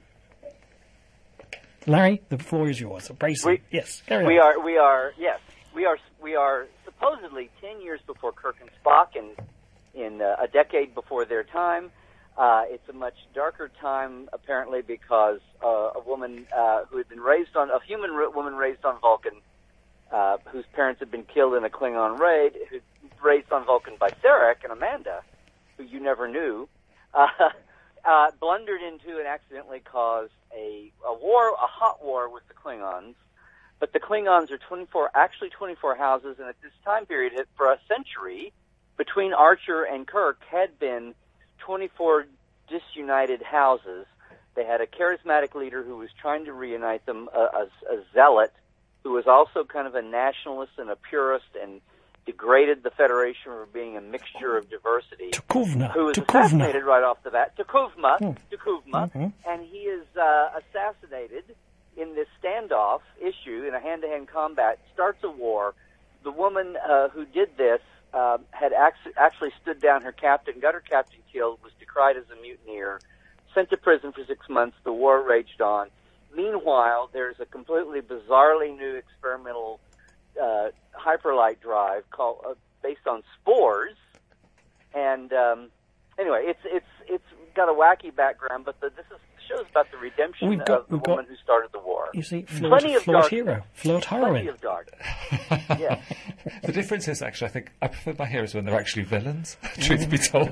Larry, the floor is yours. Yes, carry on. We are supposedly 10 years before Kirk and Spock, and in a decade before their time. It's a much darker time, apparently, because a woman who had been a woman raised on Vulcan, whose parents had been killed in a Klingon raid, who's raised on Vulcan by Sarek and Amanda, who you never knew, blundered into and accidentally caused a hot war with the Klingons. But the Klingons are 24 houses, and at this time period, for a century, between Archer and Kirk had been 24 disunited houses. They had a charismatic leader who was trying to reunite them, a zealot who was also kind of a nationalist and a purist and degraded the Federation for being a mixture of diversity. Tukuvna. Who was assassinated right off the bat. Tukuvma. And he is assassinated in this standoff issue in a hand-to-hand combat, starts a war. The woman who did this had actually stood down her captain, got her captain killed, was decried as a mutineer, sent to prison for 6 months. The war raged on. Meanwhile, there's a completely bizarrely new experimental hyperlight drive based on spores, and anyway, it's got a wacky background, but this shows about the redemption of the woman who started the war. You see, flawed hero, flawed heroine. Plenty of dark. Yeah. The difference is actually, I think I prefer my heroes when they're actually villains. Truth be told.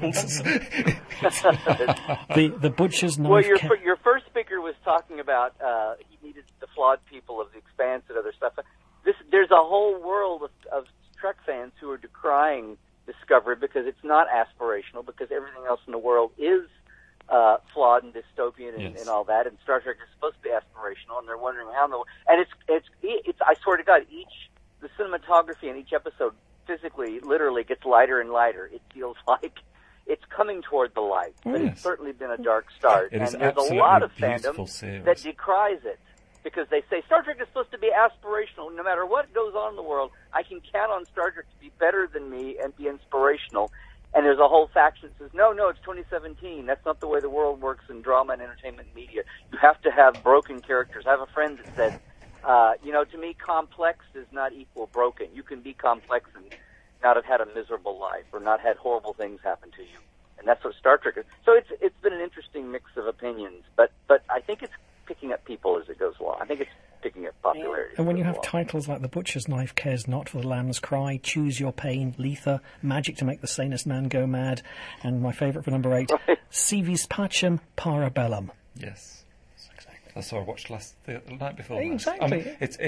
the butcher's knife. Well, your first speaker was talking about he needed the flawed people of the Expanse and other stuff. There's a whole world of Trek fans who are decrying Discovery because it's not aspirational, because everything else in the world is flawed and dystopian and all that, and Star Trek is supposed to be aspirational, and they're wondering how in the and it's I swear to God, the cinematography in each episode physically, literally gets lighter and lighter. It feels like it's coming toward the light, but it's certainly been a dark start, and there's a lot of fandom that decries it. Because they say Star Trek is supposed to be aspirational. No matter what goes on in the world, I can count on Star Trek to be better than me and be inspirational. And there's a whole faction that says, no, it's 2017. That's not the way the world works in drama and entertainment media. You have to have broken characters. I have a friend that said, to me, complex does not equal broken. You can be complex and not have had a miserable life or not had horrible things happen to you. And that's what Star Trek is. So it's been an interesting mix of opinions. But I think it's picking up people as it goes along. I think it's picking up popularity. And when you have titles like The Butcher's Knife Cares Not for the Lamb's Cry, Choose Your Pain, Letha, Magic to Make the Sanest Man Go Mad, and my favourite for number 8, Civis Pacem Parabellum. Yes, exactly. That's what I watched the night before. Exactly.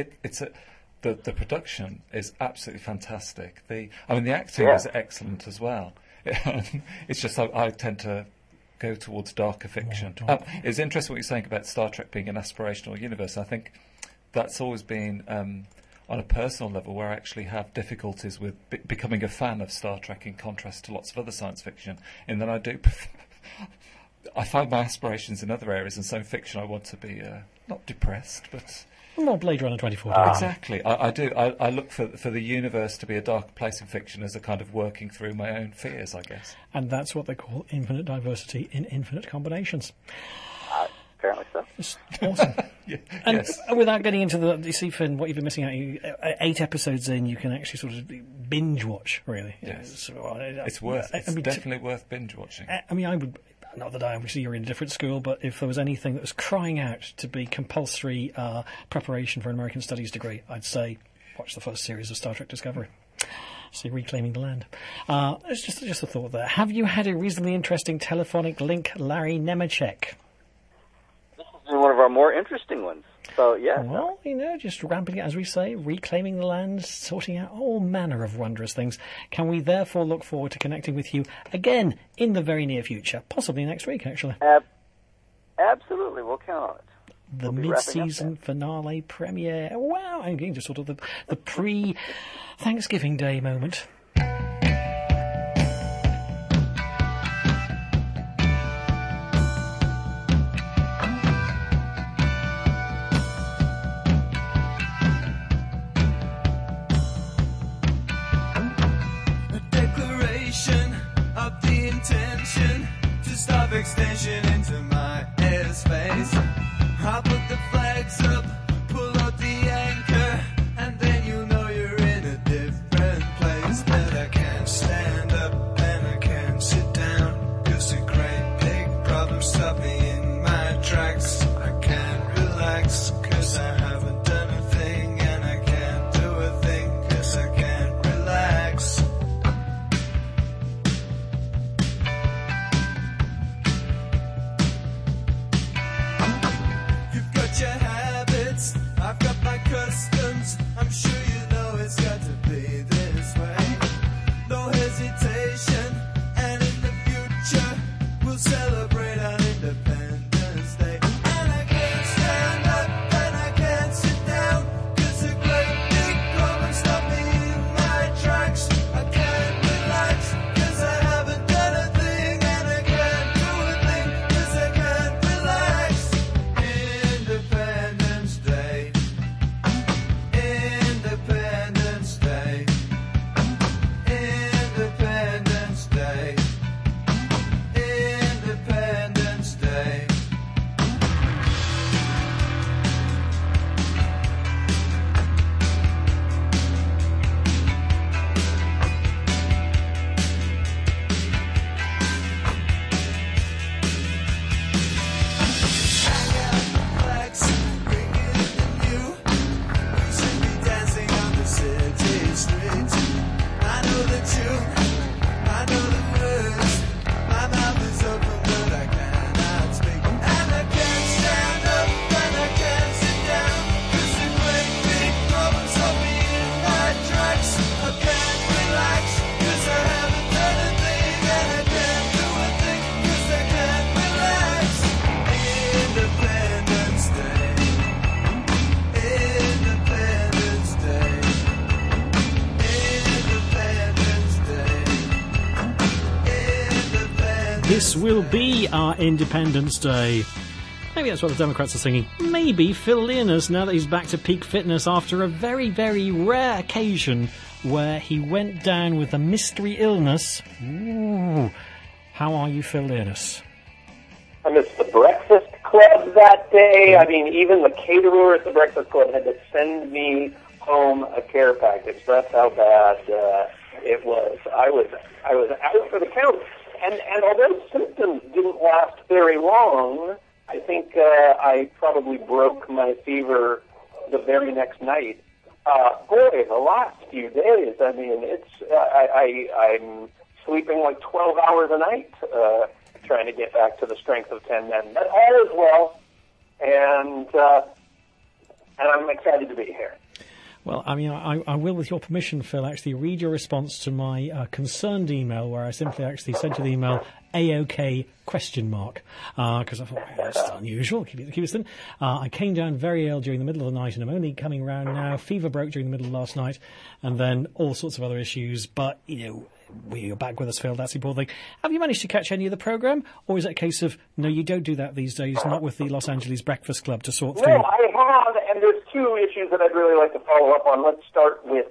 The production is absolutely fantastic. The acting is excellent as well. It's just I tend to go towards darker fiction. It's interesting what you're saying about Star Trek being an aspirational universe. I think that's always been, on a personal level, where I actually have difficulties with becoming a fan of Star Trek in contrast to lots of other science fiction, in that I find my aspirations in other areas, and so in fiction I want to be not depressed, but... More Blade Runner 2049. Exactly. I do. I look for the universe to be a dark place in fiction as a kind of working through my own fears, I guess. And that's what they call infinite diversity in infinite combinations. Apparently so. It's awesome. And yes. Without getting into you see, Finn, what you've been missing out, 8 episodes in, you can actually sort of binge watch, really. Yes. It's definitely worth binge watching. I would... Not that obviously you're in a different school, but if there was anything that was crying out to be compulsory preparation for an American Studies degree, I'd say watch the first series of Star Trek Discovery. See, Reclaiming the Land. It's just a thought there. Have you had a reasonably interesting telephonic link, Larry Nemeczek? This has been one of our more interesting ones. So, yeah. Well, just ramping it, as we say, reclaiming the land, sorting out all manner of wondrous things. Can we therefore look forward to connecting with you again in the very near future? Possibly next week, actually. Absolutely. We'll count on it. the We'll be wrapping up mid-season finale premiere. Wow, I'm getting just sort of the pre-Thanksgiving Day moment. Extension into my airspace. I'll put the flags up, pull out the anchor, and then you'll know you're in a different place. But I can't stand up and I can't sit down, 'cause a great big problem stopped me in my tracks. I can't relax 'cause I haven't done a thing, and I can't do a thing 'cause I can't relax. Your habits, I've got my customs. I'm sure you know it's got to be this way. No hesitation, and in the future we'll celebrate our Independence Day. And I can't stand up and I can't sit down, 'cause a great big problem stopped me in my tracks. I can't relax 'cause I haven't done a thing, and I can't do a thing 'cause I can't relax. Independence Day. Independence Day. Independence Day. Independence Day. Flags bigger than you. We should be dancing on the city streets. I know the tune, I know the words. My mouth is open, but I cannot speak. And I can't stand up and I can't sit down, 'cause the great big problems hold me in my tracks. I can't relax 'cause I haven't done a thing, and I can't do a thing 'cause I can't relax. Independence Day. Independence Day. Independence Day. Independence This will be our Independence Day. Maybe that's what the Democrats are singing. Maybe Phil Leonard, now that he's back to peak fitness after a very, very rare occasion where he went down with a mystery illness. Ooh. How are you, Phil Leonard? I missed the Breakfast Club that day. I mean, even the caterer at the Breakfast Club had to send me home a care package. That's how bad it was. I was out for the count. And although symptoms didn't last very long, I think I probably broke my fever the very next night. Boy, the last few days, I mean, I'm sleeping like 12 hours a night, trying to get back to the strength of 10 men. But all is well, and I'm excited to be here. Well, I mean, I will, with your permission, Phil, actually read your response to my concerned email, where I simply actually sent you the email AOK ? Because I thought, that's unusual, keep it thin. I came down very ill during the middle of the night, and I'm only coming round now. Fever broke during the middle of last night, and then all sorts of other issues. But, you know, you're back with us, Phil. That's the important thing. Have you managed to catch any of the programme? Or is it a case of, no, you don't do that these days, not with the Los Angeles Breakfast Club to sort through? No, I have, and there's two issues that I'd really like to follow up on. Let's start with,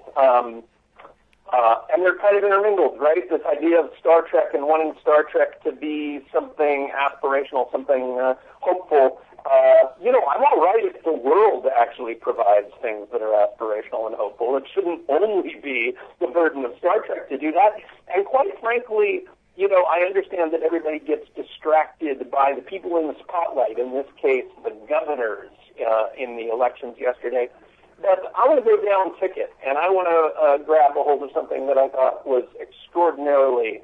and they're kind of intermingled, right? This idea of Star Trek and wanting Star Trek to be something aspirational, something hopeful. You know, I'm all right if the world actually provides things that are aspirational and hopeful. It shouldn't only be the burden of Star Trek to do that. And quite frankly, you know, I understand that everybody gets distracted by the people in the spotlight, in this case, the governors in the elections yesterday. But I want to go down ticket, and I want to grab a hold of something that I thought was extraordinarily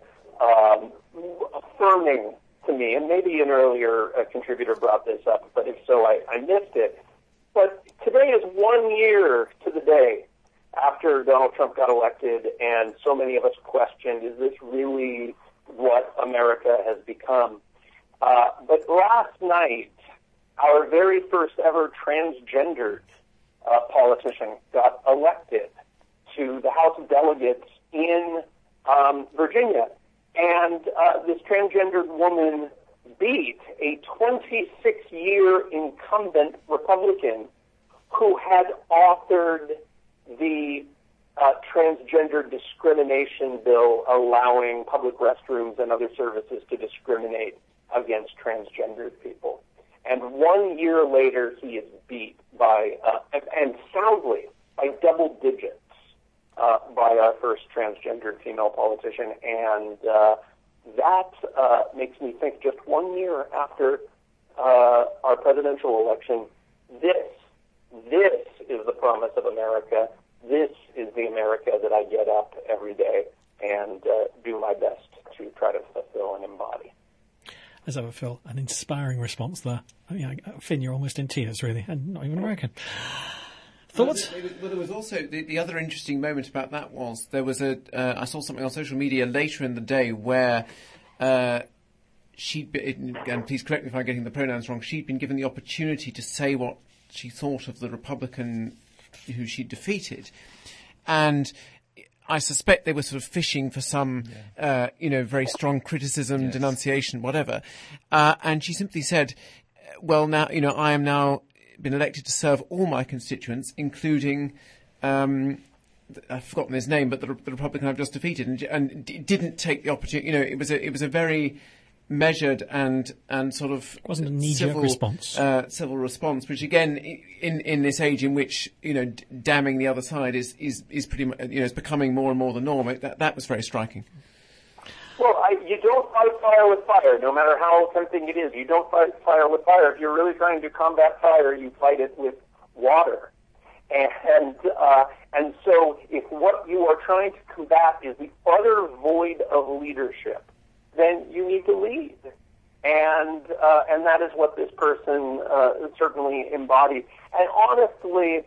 affirming to me, and maybe an earlier contributor brought this up, but if so, I missed it. But today is 1 year to the day after Donald Trump got elected, and so many of us questioned, is this really what America has become? But last night, our very first ever transgendered politician got elected to the House of Delegates in Virginia. And this transgendered woman beat a 26-year incumbent Republican who had authored the transgender discrimination bill allowing public restrooms and other services to discriminate against transgendered people. And 1 year later, he is beat by, and soundly, by double digits by our first transgendered female politician. And that makes me think just 1 year after our presidential election, this is the promise of America. This is the America that I get up every day and do my best to try to fulfill and embody. As ever, Phil, an inspiring response there. I mean, Finn, you're almost in tears, really, and not even American. Thoughts? Well, there was also the other interesting moment about that was there was I saw something on social media later in the day where she'd been, and please correct me if I'm getting the pronouns wrong, she'd been given the opportunity to say what she thought of the Republican who she defeated, and I suspect they were sort of fishing for some, very strong criticism, denunciation, whatever. And she simply said, well, now, I am now been elected to serve all my constituents, including, I've forgotten his name, but the Republican I've just defeated, and didn't take the opportunity. It was a very measured and sort of it wasn't a knee-jerk response. Civil response, which again, in this age in which damning the other side is pretty much is becoming more and more the norm. That was very striking. Well, you don't fight fire with fire, no matter how tempting it is. You don't fight fire with fire. If you're really trying to combat fire, you fight it with water. And so if what you are trying to combat is the utter void of leadership, then you need to lead. And that is what this person certainly embodied. And honestly,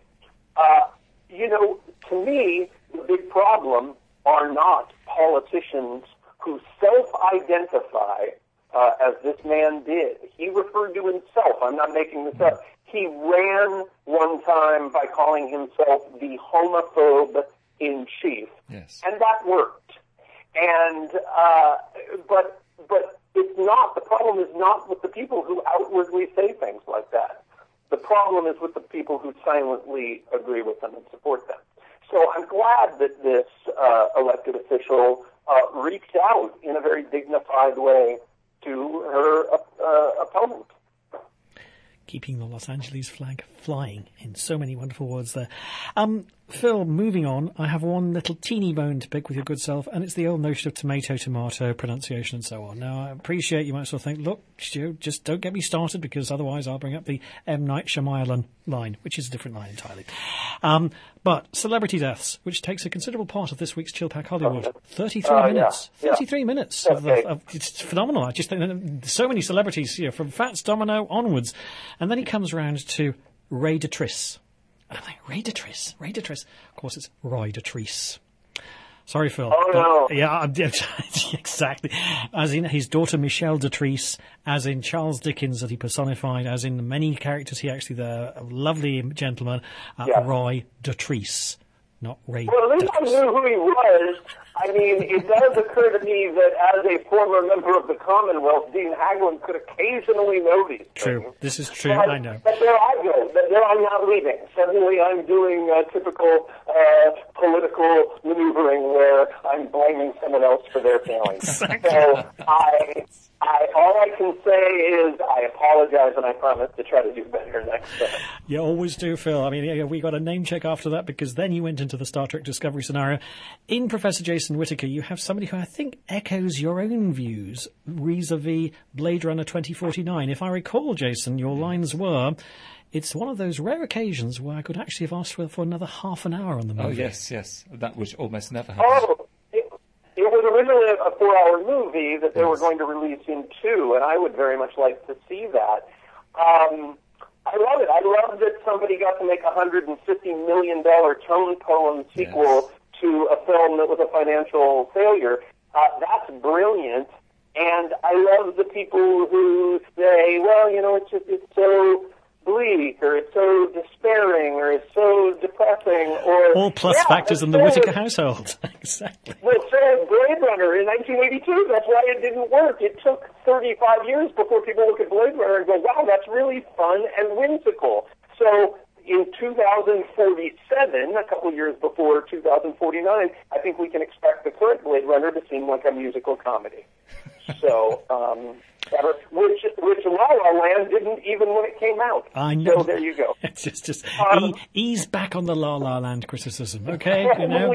to me, the big problem are not politicians who self-identify as this man did. He referred to himself. I'm not making this up. He ran one time by calling himself the homophobe in chief. Yes. And that worked. And but it's not. The problem is not with the people who outwardly say things like that. The problem is with the people who silently agree with them and support them. So I'm glad that this elected official reached out in a very dignified way to her opponent. Keeping the Los Angeles flag flying in so many wonderful words there. Phil, moving on, I have one little teeny bone to pick with your good self, and it's the old notion of tomato, pronunciation and so on. Now, I appreciate you might sort of think, look, Stu, just don't get me started because otherwise I'll bring up the M. Night Shyamalan line, which is a different line entirely. But celebrity deaths, which takes a considerable part of this week's Chill Pack Hollywood. 33 minutes. Yeah. 33 minutes. It's phenomenal. I just think so many celebrities here, from Fats Domino onwards. And then he comes round to Ray Dotrice. And I'm like, Ray Dotrice? Of course, it's Roy Dotrice. Sorry, Phil. Oh, no. Yeah, exactly. As in his daughter Michelle Dotrice, as in Charles Dickens that he personified, as in many characters he actually, the lovely gentleman, Roy Dotrice, not Ray Well, at least I knew who he was. I mean, it does occur to me that as a former member of the Commonwealth, Dean Haglund could occasionally know these True. things. This is true, But, I know. But there I go. There I'm not leaving. Suddenly I'm doing typical political maneuvering where I'm blaming someone else for their failings. Exactly. So all I can say is I apologize and I promise to try to do better next time. You always do, Phil. I mean, we got a name check after that because then you went into the Star Trek Discovery scenario. In Professor Jason Whittaker, you have somebody who I think echoes your own views vis-a-vis Blade Runner 2049. If I recall, Jason, your lines were, it's one of those rare occasions where I could actually have asked for another half an hour on the movie. Oh, yes. That would almost never happen. Oh, it was originally a 4-hour movie that they were going to release in 2, and I would very much like to see that. I love it. I love that somebody got to make a $150 million tone poem sequel to a film that was a financial failure. That's brilliant. And I love the people who say, well, it's so bleak, or it's so despairing, or it's so depressing, or... All plus factors in the Whittaker household. Exactly. Well, so Blade Runner in 1982, that's why it didn't work. It took 35 years before people look at Blade Runner and go, wow, that's really fun and whimsical. So in 2047, a couple years before 2049, I think we can expect the current Blade Runner to seem like a musical comedy. So, which La La Land didn't even when it came out. I know. So there you go. It's just ease back on the La La Land criticism, okay? Can I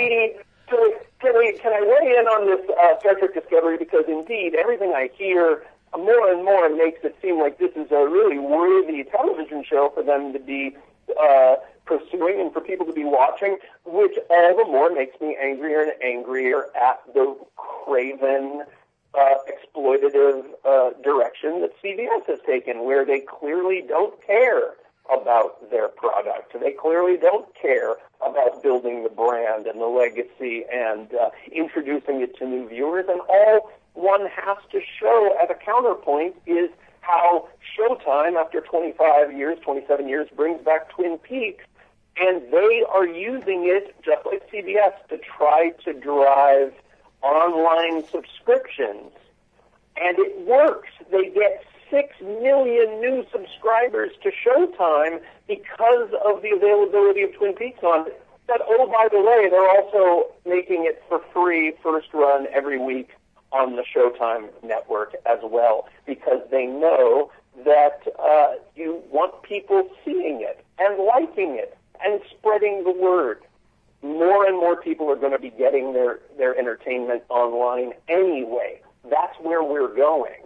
weigh in on this Star Trek Discovery? Because indeed, everything I hear more and more makes it seem like this is a really worthy television show for them to be pursuing and for people to be watching, which all the more makes me angrier and angrier at the craven, exploitative direction that CBS has taken, where they clearly don't care about their product. They clearly don't care about building the brand and the legacy and introducing it to new viewers. And all one has to show as a counterpoint is how Showtime, after 27 years, brings back Twin Peaks, and they are using it, just like CBS, to try to drive online subscriptions. And it works. They get 6 million new subscribers to Showtime because of the availability of Twin Peaks on it. But, oh, by the way, they're also making it for free first run every week on the Showtime network as well, because they know that you want people seeing it and liking it and spreading the word. More and more people are going to be getting their entertainment online anyway. That's where we're going.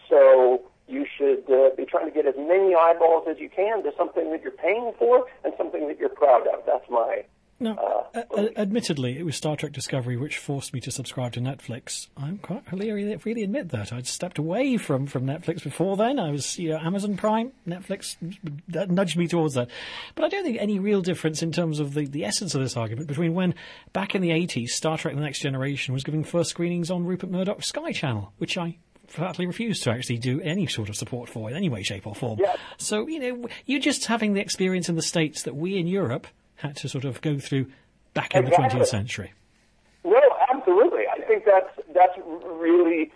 So you should be trying to get as many eyeballs as you can to something that you're paying for and something that you're proud of. That's my... Now, admittedly, it was Star Trek Discovery which forced me to subscribe to Netflix. I'm quite really admit that. I'd stepped away from Netflix before then. I was Amazon Prime, Netflix nudged me towards that. But I don't think any real difference in terms of the essence of this argument between when, back in the 80s, Star Trek The Next Generation was giving first screenings on Rupert Murdoch's Sky Channel, which I flatly refused to actually do any sort of support for in any way, shape or form. Yeah. So, you're just having the experience in the States that we in Europe had to sort of go through back in the 20th century. No, absolutely. I think that's really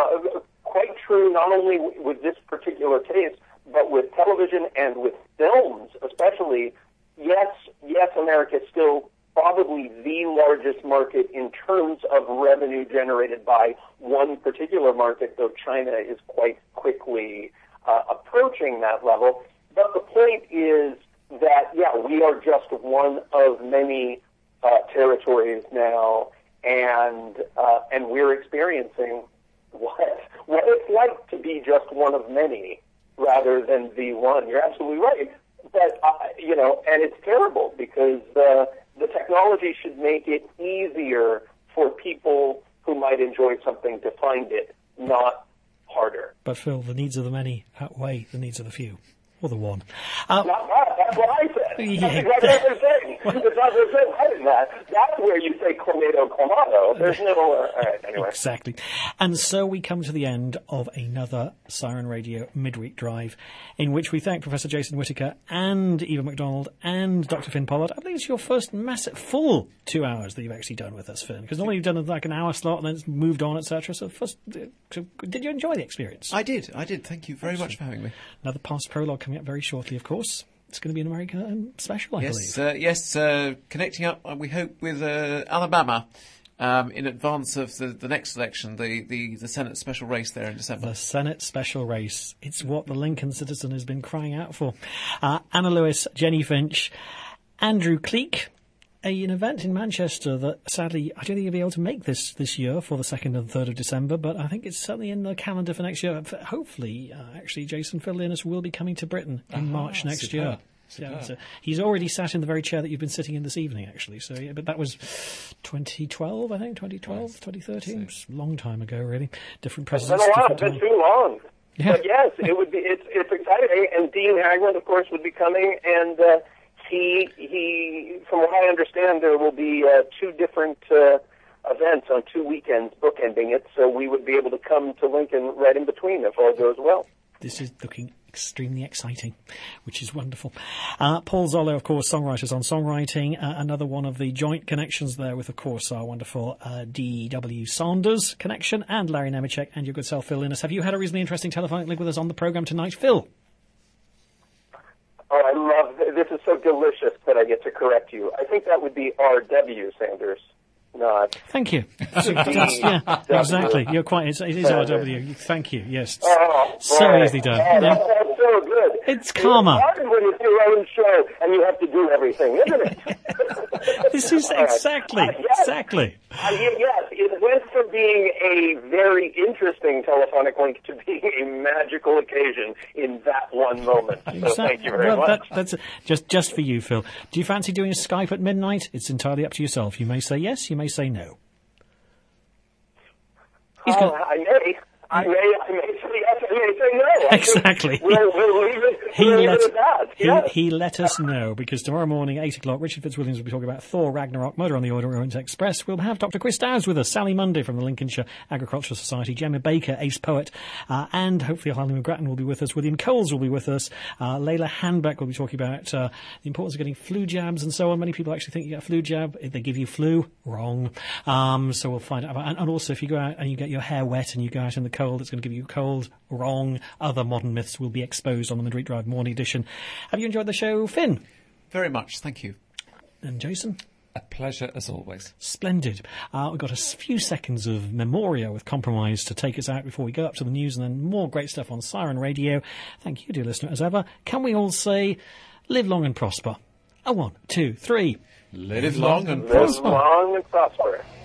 quite true, not only with this particular case, but with television and with films especially. Yes, America is still probably the largest market in terms of revenue generated by one particular market, though China is quite quickly approaching that level. But the point is that, we are just one of many territories now, and we're experiencing what it's like to be just one of many rather than the one. You're absolutely right. But, and it's terrible because the technology should make it easier for people who might enjoy something to find it, not harder. But, Phil, the needs of the many outweigh the needs of the few. Or the one. Not that. That's what I said. Yeah. That's exactly what they're saying. It's not the same head in that. That's where you say clamato. There's no... all right, anyway. Exactly. And so we come to the end of another Siren Radio midweek drive, in which we thank Professor Jason Whittaker and Eva McDonald and Dr. Finn Pollard. I believe it's your first massive full 2 hours that you've actually done with us, Finn, because normally you've done like an hour slot and then it's moved on, etc. So did you enjoy the experience? I did. Thank you very much for having me. Another past prologue coming up very shortly, of course. It's going to be an American special, I believe. Yes, connecting up, we hope, with Alabama in advance of the next election, the Senate special race there in December. The Senate special race. It's what the Lincoln citizen has been crying out for. Anna Lewis, Jenny Finch, Andrew Cleek, an event in Manchester that, sadly, I don't think you'll be able to make this year for the 2nd and 3rd of December, but I think it's certainly in the calendar for next year. Hopefully, actually, Jason Fidlinus will be coming to Britain in March next year. Yeah, so he's already sat in the very chair that you've been sitting in this evening, actually. So, yeah, but that was 2012, I think, 2013. It's a long time ago, really. Different presidents. It's been too long. Yeah. But yes, it would be. It's exciting, and Dean Hagland, of course, would be coming, and he. From what I understand, there will be 2 different events on 2 weekends, bookending it, so we would be able to come to Lincoln right in between if all goes well. This is looking extremely exciting, which is wonderful. Paul Zollo, of course, Songwriters on Songwriting, another one of the joint connections there with, of course, our wonderful D.W. Saunders connection, and Larry Nemeczek, and your good self, Phil Linus. Have you had a reasonably interesting telephonic link with us on the programme tonight, Phil? Oh, I love this. Is so delicious that I get to correct you. I think that would be R.W. Sanders. Not. Thank you. Yeah, exactly. You're quite. It is RW. Thank you. Yes. Oh, so easily done. Oh, that's so good. It's karma. It's hard when it's your own show and you have to do everything, isn't it? This is exactly. Yes, it went from being a very interesting telephonic link to being a magical occasion in that one moment. Exactly. So thank you very much. That's just for you, Phil. Do you fancy doing a Skype at midnight? It's entirely up to yourself. You may say yes, you may say no. I may. I may say yes, I may say no. Exactly. We'll leave it at that. Yes. He let us know, because tomorrow morning, 8 o'clock, Richard Fitzwilliams will be talking about Thor Ragnarok, Murder on the Orient Express. We'll have Dr. Chris Dowds with us, Sally Munday from the Lincolnshire Agricultural Society, Gemma Baker, ace poet, and hopefully Harley McGrattan will be with us. William Coles will be with us. Layla Handbeck will be talking about the importance of getting flu jabs and so on. Many people actually think you get a flu jab. If they give you flu, wrong. So we'll find out about. And also, if you go out and you get your hair wet and you go out in the cold, it's going to give you cold, wrong. Other modern myths will be exposed on the Midweek Drive Morning Edition. Have you enjoyed the show, Finn? Very much, thank you. And Jason? A pleasure as always. Splendid. We've got a few seconds of Memoria with Compromise to take us out before we go up to the news, and then more great stuff on Siren Radio. Thank you, dear listener, as ever. Can we all say, live long and prosper? 1, 2, 3. Live long and prosper. Live long and prosper.